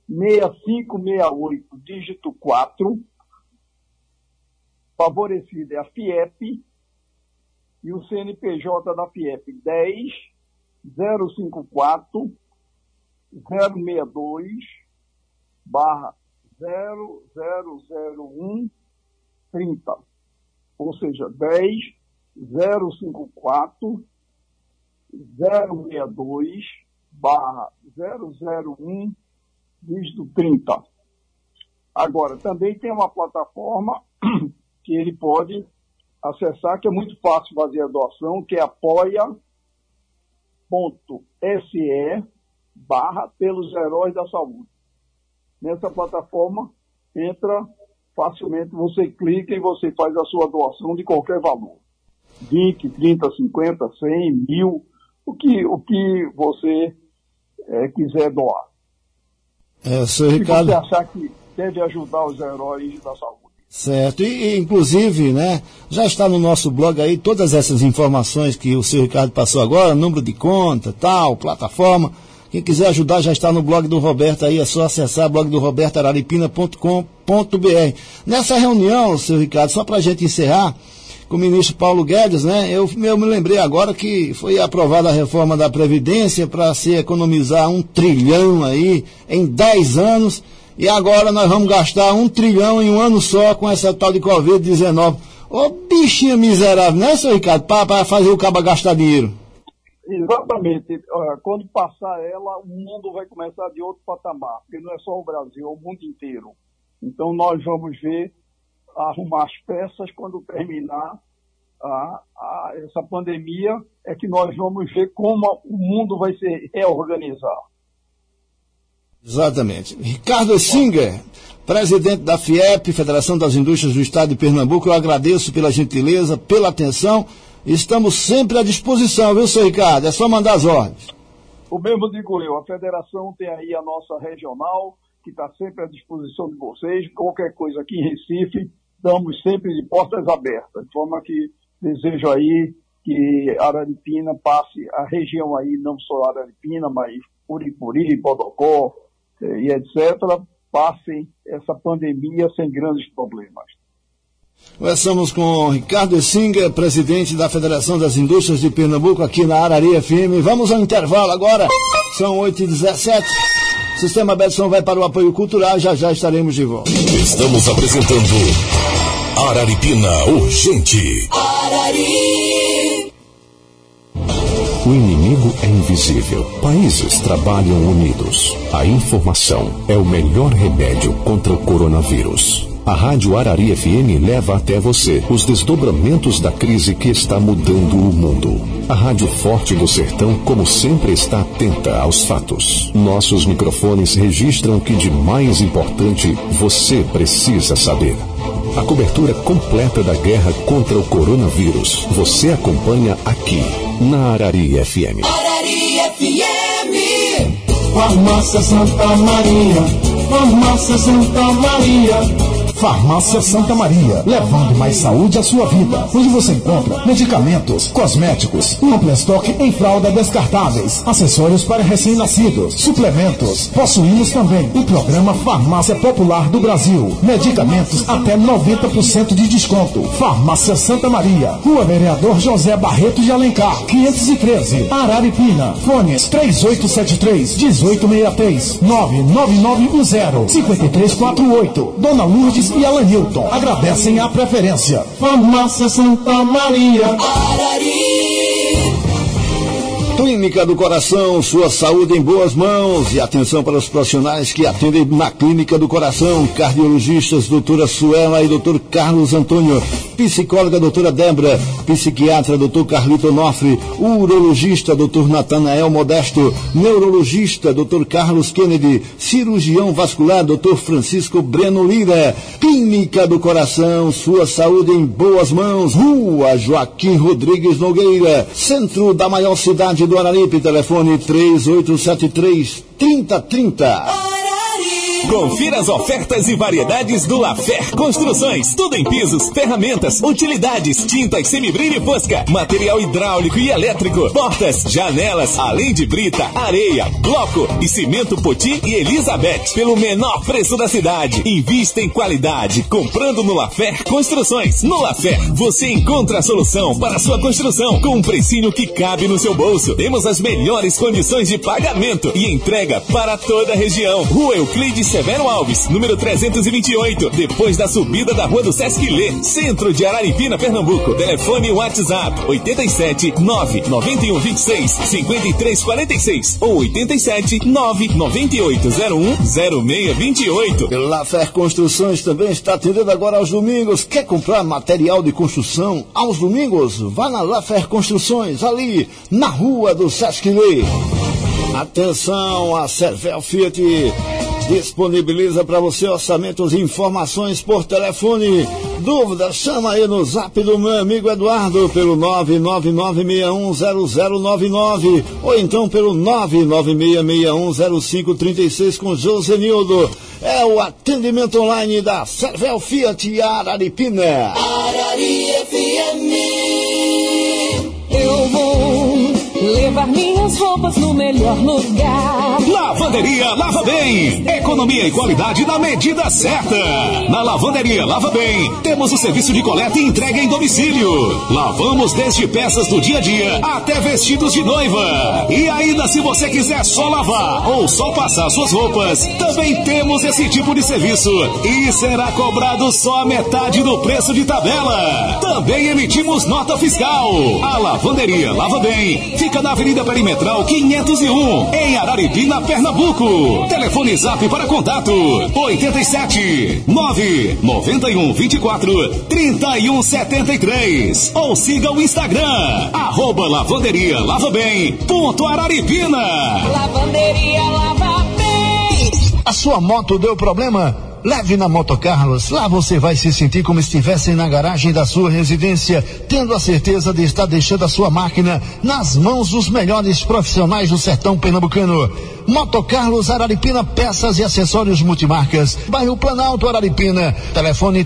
6568 dígito 4, favorecida é a FIEP, e o CNPJ da FIEP 10 054 062 barra 0001 30, ou seja, 10 054 062 barra 001 dígito 30. Agora, também tem uma plataforma que ele pode acessar, que é muito fácil fazer a doação, que é apoia.se barra pelos Heróis da Saúde. Nessa plataforma, entra facilmente, você clica e você faz a sua doação de qualquer valor. 20, 30, 50, 100, 1000, o que você quiser doar. Seu Ricardo... Se você achar que deve ajudar os heróis da saúde. Certo, e inclusive, né, já está no nosso blog aí todas essas informações que o seu Ricardo passou agora, número de conta, tal, plataforma. Quem quiser ajudar já está no blog do Roberto aí, é só acessar blogdorobertoararipina.com.br. Nessa reunião, seu Ricardo, só para a gente encerrar, com o ministro Paulo Guedes, né, eu me lembrei agora que foi aprovada a reforma da Previdência para se economizar 1 trilhão aí em 10 anos, e agora nós vamos gastar 1 trilhão em um ano só com essa tal de Covid-19. Ô bichinha miserável, né, seu Ricardo, para fazer o cabo gastar dinheiro. Exatamente. Quando passar ela, o mundo vai começar de outro patamar, porque não é só o Brasil, é o mundo inteiro. Então nós vamos ver, arrumar as peças quando terminar essa pandemia, é que nós vamos ver como o mundo vai se reorganizar. Exatamente. Ricardo Singer, presidente da FIEP, Federação das Indústrias do Estado de Pernambuco, eu agradeço pela gentileza, pela atenção. Estamos sempre à disposição, viu, seu Ricardo? É só mandar as ordens. O mesmo digo eu, a federação tem aí a nossa regional, que está sempre à disposição de vocês. Qualquer coisa aqui em Recife, estamos sempre de portas abertas. De forma que desejo aí que Araripina passe, a região aí, não só Araripina, mas Uripuri, Bodocó e etc., passem essa pandemia sem grandes problemas. Conversamos com Ricardo Singer, presidente da Federação das Indústrias de Pernambuco, aqui na Araria FM. Vamos ao intervalo agora, são 8h17. O Sistema Betson vai para o apoio cultural, já estaremos de volta. Estamos apresentando Araripina Urgente. Arari. O inimigo é invisível. Países trabalham unidos. A informação é o melhor remédio contra o coronavírus. A Rádio Arari FM leva até você os desdobramentos da crise que está mudando o mundo. A Rádio Forte do Sertão, como sempre, está atenta aos fatos. Nossos microfones registram o que de mais importante você precisa saber. A cobertura completa da guerra contra o coronavírus você acompanha aqui, na Arari FM. Arari FM. Farmácia Santa Maria. Farmácia Santa Maria. Farmácia Santa Maria, levando mais saúde à sua vida. Onde você encontra medicamentos, cosméticos, um amplo estoque em fralda descartáveis, acessórios para recém-nascidos, suplementos. Possuímos também o programa Farmácia Popular do Brasil. Medicamentos até 90% de desconto. Farmácia Santa Maria, Rua Vereador José Barreto de Alencar, 513, Araripina. Fones 3873-1863, 99910-5348. Dona Lourdes e Alanilton agradecem a preferência. Farmácia Santa Maria. Arari. Clínica do Coração, sua saúde em boas mãos. E atenção para os profissionais que atendem na Clínica do Coração: cardiologistas, doutora Suela e doutor Carlos Antônio, psicóloga, doutora Débora, psiquiatra, doutor Carlito Onofre, urologista, doutor Natanael Modesto, neurologista, doutor Carlos Kennedy, cirurgião vascular, doutor Francisco Breno Lira. Clínica do Coração, sua saúde em boas mãos. Rua Joaquim Rodrigues Nogueira, centro da maior cidade do Araripe. Telefone 3873-3030. Confira as ofertas e variedades do Lafer Construções. Tudo em pisos, ferramentas, utilidades, tintas, semibrilho e fosca, material hidráulico e elétrico, portas, janelas, além de brita, areia, bloco e cimento Poti e Elizabeth pelo menor preço da cidade. Invista em qualidade comprando no Lafer Construções. No Lafer você encontra a solução para a sua construção com um precinho que cabe no seu bolso. Temos as melhores condições de pagamento e entrega para toda a região. Rua Euclides Severo Alves, número 328, depois da subida da Rua do Sesc Lê, centro de Araripina, Pernambuco. Telefone WhatsApp 87 991 26 53 46 ou 87 998 01 0628. Lafer Construções também está atendendo agora aos domingos. Quer comprar material de construção aos domingos? Vá na Lafer Construções, ali na Rua do Sesc Lê. Atenção, a Cervel Fiat disponibiliza para você orçamentos e informações por telefone. Dúvidas, chama aí no zap do meu amigo Eduardo pelo 999610099 ou então pelo 996610536 com Josenildo. É o atendimento online da Cervel Fiat Araripina. Arari FM. Eu vou levar minhas roupas no melhor lugar. Lavanderia Lava Bem. Economia e qualidade na medida certa. Na Lavanderia Lava Bem, temos o serviço de coleta e entrega em domicílio. Lavamos desde peças do dia a dia até vestidos de noiva. E ainda, se você quiser só lavar ou só passar suas roupas, também temos esse tipo de serviço. E será cobrado só a metade do preço de tabela. Também emitimos nota fiscal. A Lavanderia Lava Bem fica na Avenida Perimetral 501, em Araripina, Pernambuco. Telefone zap para contato 87 991 24 31 73 ou siga o Instagram @Lavanderia Lava Bem .Araripina. Lavanderia Lava Bem. A sua moto deu problema? Leve na Moto Carlos. Lá você vai se sentir como se estivesse na garagem da sua residência, tendo a certeza de estar deixando a sua máquina nas mãos dos melhores profissionais do sertão pernambucano. Moto Carlos Araripina, peças e acessórios multimarcas, bairro Planalto, Araripina. Telefone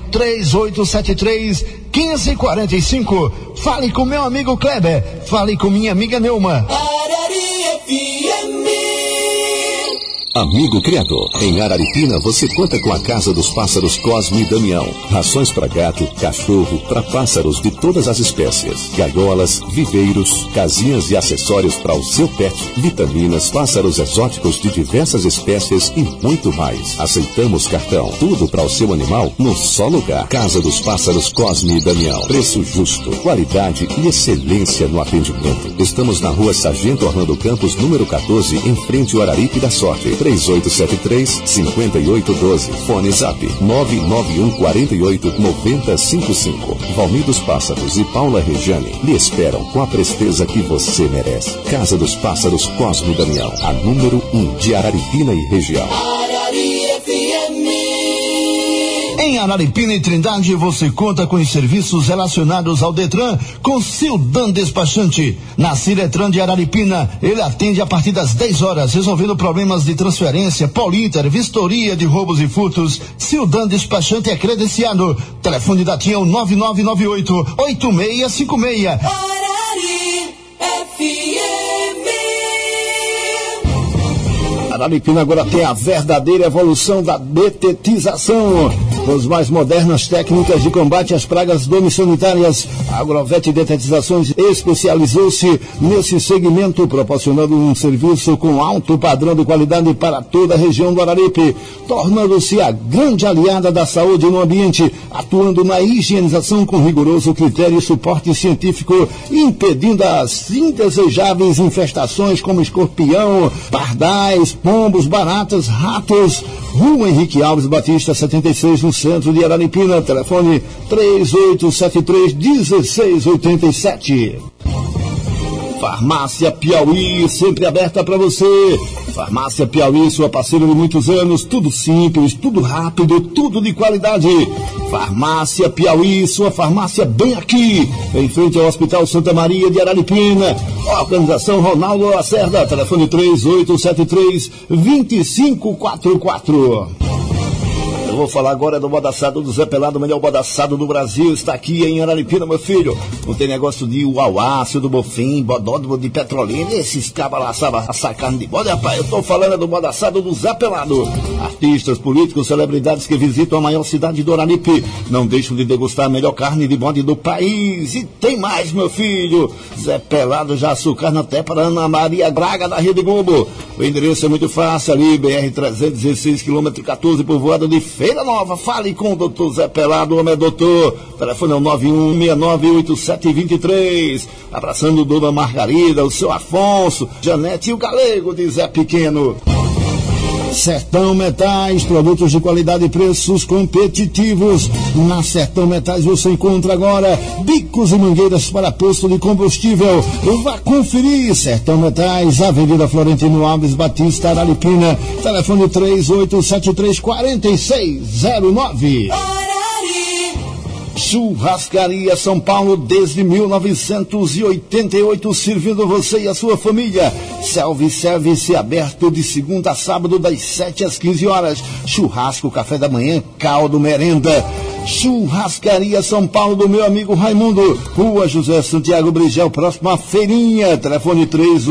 3873-1545. Fale com meu amigo Kleber. Fale com minha amiga Neuma. Arari FM. Amigo criador, em Araripina você conta com a Casa dos Pássaros Cosme e Damião. Rações para gato, cachorro, para pássaros de todas as espécies. Gaiolas, viveiros, casinhas e acessórios para o seu pet. Vitaminas, pássaros exóticos de diversas espécies e muito mais. Aceitamos cartão. Tudo para o seu animal num só lugar. Casa dos Pássaros Cosme e Damião. Preço justo, qualidade e excelência no atendimento. Estamos na Rua Sargento Orlando Campos, número 14, em frente ao Araripe da Sorte. 3873-5812. Fone Zap 99148-9055. Valmir dos Pássaros e Paula Regiane lhe esperam com a presteza que você merece. Casa dos Pássaros Cosme e Damião, a número 1 de Araripina e região. Arari FM. Em Araripina e Trindade você conta com os serviços relacionados ao Detran com Sildan Despachante. Na Ciretran de Araripina, ele atende a partir das 10 horas, resolvendo problemas de transferência, Polinter, vistoria de roubos e furtos. Sildan Despachante é credenciado. Telefone da TIA 9998-8656. Arari FM. Araripina agora tem a verdadeira evolução da detetização. Com as mais modernas técnicas de combate às pragas domiciliárias, a Agrovet Detetizações especializou-se nesse segmento, proporcionando um serviço com alto padrão de qualidade para toda a região do Araripe, tornando-se a grande aliada da saúde no ambiente, atuando na higienização com rigoroso critério e suporte científico, impedindo as indesejáveis infestações como escorpião, pardais, pombos, baratas, ratos. Rua Henrique Alves Batista, 76, no centro de Araripina. Telefone 3873-1687. Farmácia Piauí, sempre aberta para você. Farmácia Piauí, sua parceira de muitos anos. Tudo simples, tudo rápido, tudo de qualidade. Farmácia Piauí, sua farmácia bem aqui, em frente ao Hospital Santa Maria de Araripina. Organização Ronaldo Lacerda, telefone 3873-2544. Eu vou falar agora do bodaçado do Zé Pelado, o melhor bodaçado do Brasil. Está aqui em Araripina, meu filho. Não tem negócio de uauácio, do bofim, bodódromo de petrolina. Esses cabas lá sabem assar carne de bode, rapaz. Eu estou falando do bodaçado do Zé Pelado. Artistas, políticos, celebridades que visitam a maior cidade do Araripe não deixam de degustar a melhor carne de bode do país. E tem mais, meu filho. Zé Pelado já açucarna até para Ana Maria Braga da Rede Globo. O endereço é muito fácil ali, BR-316, km 14, povoado de Feira Nova. Fale com o doutor Zé Pelado, o homem é doutor. O telefone é o 91698723. Abraçando Dona Margarida, o seu Afonso, Janete e o Galego de Zé Pequeno. Sertão Metais, produtos de qualidade e preços competitivos. Na Sertão Metais você encontra agora bicos e mangueiras para posto de combustível. Vá conferir. Sertão Metais, Avenida Florentino Alves Batista, Araripina. Telefone 3873-4609. Churrascaria São Paulo desde 1988, servindo você e a sua família. Self-service aberto de segunda a sábado das 7 às 15 horas. Churrasco, café da manhã, caldo, merenda. Churrascaria São Paulo do meu amigo Raimundo, Rua José Santiago Brigel, próximo à feirinha. Telefone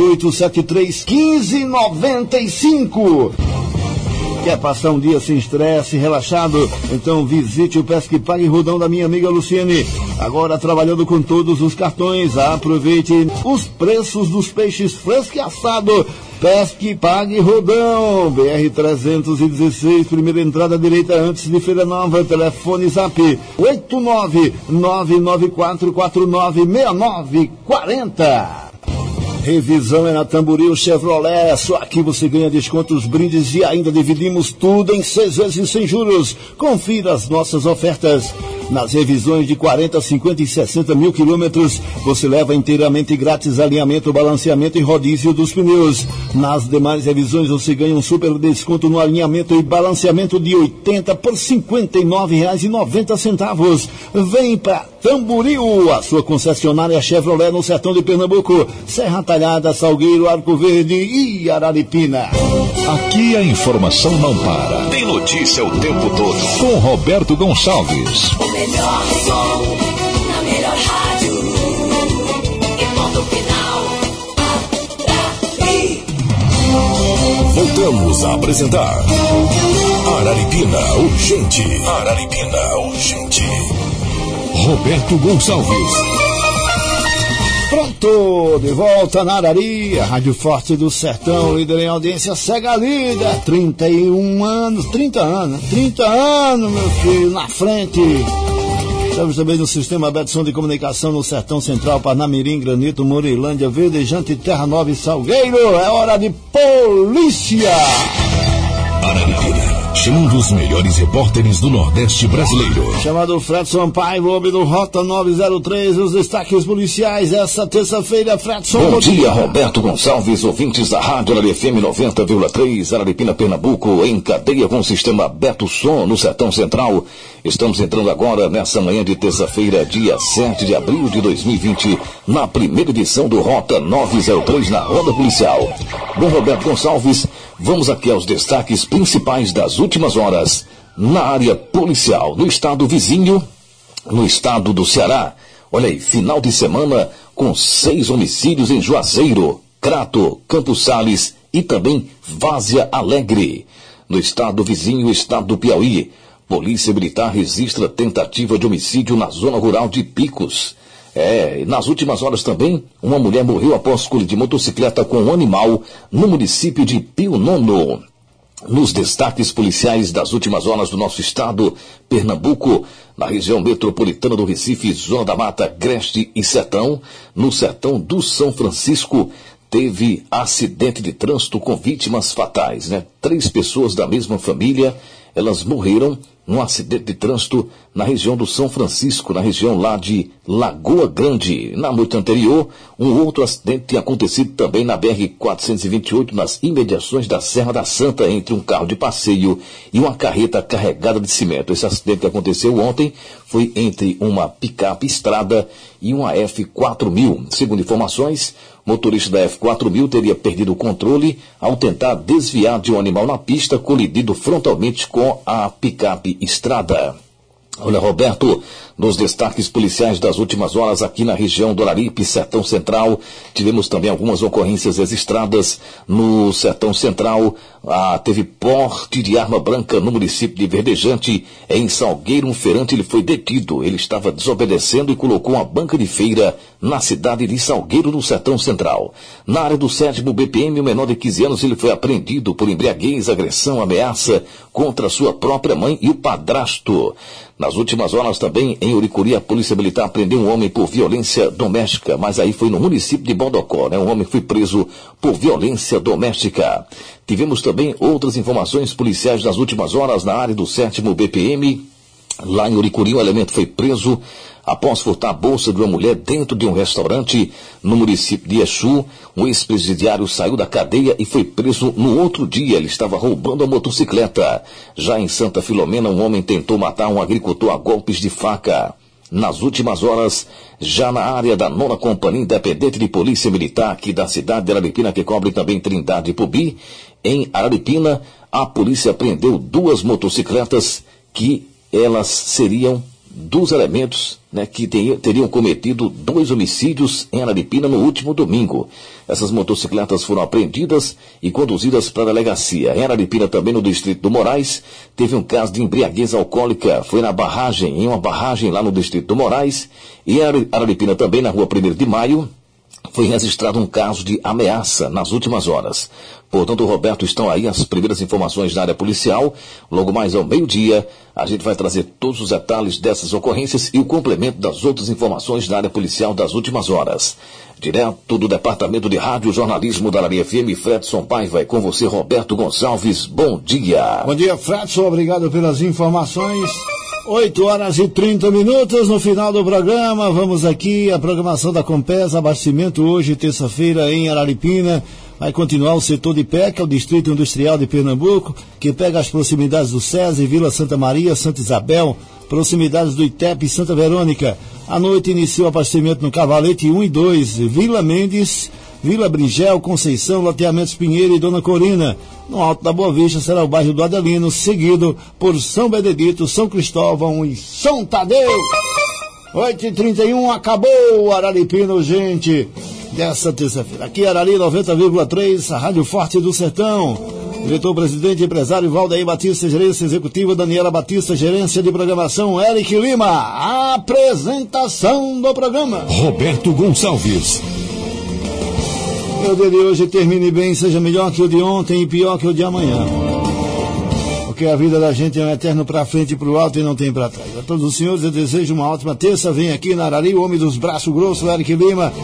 3873-1595. Quer passar um dia sem estresse, relaxado? Então visite o Pesque Pague Rodão da minha amiga Luciene. Agora trabalhando com todos os cartões. Aproveite os preços dos peixes fresco e assado. Pesque Pague Rodão, BR-316, primeira entrada direita antes de Feira Nova. Telefone Zap 89994496940. Revisão é na Tamboril Chevrolet. Só aqui você ganha descontos, brindes e ainda dividimos tudo em 6 vezes sem juros. Confira as nossas ofertas. Nas revisões de 40, 50 e 60 mil quilômetros, você leva inteiramente grátis alinhamento, balanceamento e rodízio dos pneus. Nas demais revisões você ganha um super desconto no alinhamento e balanceamento de 80 por R$ 59,90. Vem para Tamboril, a sua concessionária Chevrolet no sertão de Pernambuco, Serra Talhada, Salgueiro, Arco Verde e Araripina. Aqui a informação não para. Tem notícia o tempo todo. Com Roberto Gonçalves. O melhor som, na melhor rádio. E ponto final. Voltamos a apresentar Araripina Urgente. Araripina Urgente. Roberto Gonçalves. Pronto, de volta na Arari, a Rádio Forte do Sertão, líder em audiência, Cega Líder, 30 anos, meu filho, na frente. Estamos também no Sistema aberto de som de comunicação no Sertão Central, Parnamirim, Granito, Moreilândia, Verdejante, Terra Nova e Salgueiro. É hora de polícia! Araripina, chamando os melhores repórteres do Nordeste brasileiro. Chamado Fredson Sampaio, homem do Rota 903, os destaques policiais essa terça-feira, Fredson. Bom dia, Roberto Gonçalves, ouvintes da Rádio Arari FM 90,3, Araripina, Pernambuco, em cadeia com o Sistema Beto Som no Sertão Central. Estamos entrando agora nessa manhã de terça-feira, dia 7 de abril de 2020, na primeira edição do Rota 903 na Roda Policial. Bom, Roberto Gonçalves, vamos aqui aos destaques principais das últimas horas na área policial, no estado vizinho, no estado do Ceará. Olha aí, final de semana com 6 homicídios em Juazeiro, Crato, Campos Sales e também Várzea Alegre. No estado vizinho, estado do Piauí, Polícia Militar registra tentativa de homicídio na zona rural de Picos. Nas últimas horas também, uma mulher morreu após colidir motocicleta com um animal no município de Pio Nono. Nos destaques policiais das últimas horas do nosso estado, Pernambuco, na região metropolitana do Recife, Zona da Mata, Agreste e Sertão, no sertão do São Francisco, teve acidente de trânsito com vítimas fatais, 3 pessoas da mesma família, elas morreram num acidente de trânsito na região do São Francisco, na região lá de Lagoa Grande. Na noite anterior, um outro acidente tinha acontecido também na BR-428, nas imediações da Serra da Santa, entre um carro de passeio e uma carreta carregada de cimento. Esse acidente que aconteceu ontem foi entre uma picape Estrada e uma F4000. Segundo informações, o motorista da F4000 teria perdido o controle ao tentar desviar de um animal na pista, colidido frontalmente com a picape Estrada. Olha, Roberto, nos destaques policiais das últimas horas aqui na região do Araripe, Sertão Central, tivemos também algumas ocorrências registradas no Sertão Central. Teve porte de arma branca no município de Verdejante. Em Salgueiro, um feirante ele foi detido. Ele estava desobedecendo e colocou uma banca de feira na cidade de Salgueiro, no Sertão Central. Na área do 7º BPM, o menor de 15 anos ele foi apreendido por embriaguez, agressão, ameaça contra sua própria mãe e o padrasto. Nas últimas horas também, em Uricuri, a Polícia Militar prendeu um homem por violência doméstica, mas aí foi no município de Bodocó, Um homem foi preso por violência doméstica. Tivemos também outras informações policiais nas últimas horas na área do 7º BPM. Lá em Uricuri, um elemento foi preso após furtar a bolsa de uma mulher dentro de um restaurante no município de Exu. Um ex-presidiário saiu da cadeia e foi preso no outro dia. Ele estava roubando a motocicleta. Já em Santa Filomena, um homem tentou matar um agricultor a golpes de faca. Nas últimas horas, já na área da 9ª Companhia Independente de Polícia Militar, aqui da cidade de Araripina, que cobre também Trindade e Pubi, em Araripina, a polícia apreendeu 2 motocicletas que elas seriam dos elementos que teriam cometido 2 homicídios em Araripina no último domingo. Essas motocicletas foram apreendidas e conduzidas para a delegacia. Em Araripina, também no distrito do Moraes, teve um caso de embriaguez alcoólica. Foi em uma barragem lá no distrito do Moraes. E em Araripina, também na rua 1º de Maio, foi registrado um caso de ameaça nas últimas horas. Portanto, Roberto, estão aí as primeiras informações da área policial. Logo mais ao meio-dia, a gente vai trazer todos os detalhes dessas ocorrências e o complemento das outras informações da área policial das últimas horas. Direto do Departamento de Rádio e Jornalismo da Araria FM, Fredson Paiva, e com você, Roberto Gonçalves. Bom dia. Bom dia, Fredson. Obrigado pelas informações. 8h30. No final do programa, vamos aqui a programação da Compesa, abastecimento hoje, terça-feira, em Araripina. Vai continuar o setor de PECA, o Distrito Industrial de Pernambuco, que pega as proximidades do SESI, Vila Santa Maria, Santa Isabel, proximidades do ITEP e Santa Verônica. À noite inicia o abastecimento no Cavalete 1 e 2, Vila Mendes, Vila Bringel, Conceição, Loteamentos Pinheiro e Dona Corina. No Alto da Boa Vista será o bairro do Adelino, seguido por São Benedito, São Cristóvão e São Tadeu. 8h31, acabou o Araripina, gente, dessa terça-feira. Aqui Arari 90,3, a Rádio Forte do Sertão. Diretor-presidente e empresário Valdeir Batista, gerência executiva Daniela Batista, gerência de programação Eric Lima. A apresentação do programa Roberto Gonçalves. O dia de hoje termine bem, seja melhor que o de ontem e pior que o de amanhã. Porque a vida da gente é um eterno para frente e para o alto e não tem para trás. A todos os senhores eu desejo uma ótima terça. Vem aqui na Arari, o homem dos braços grossos, Eric Lima.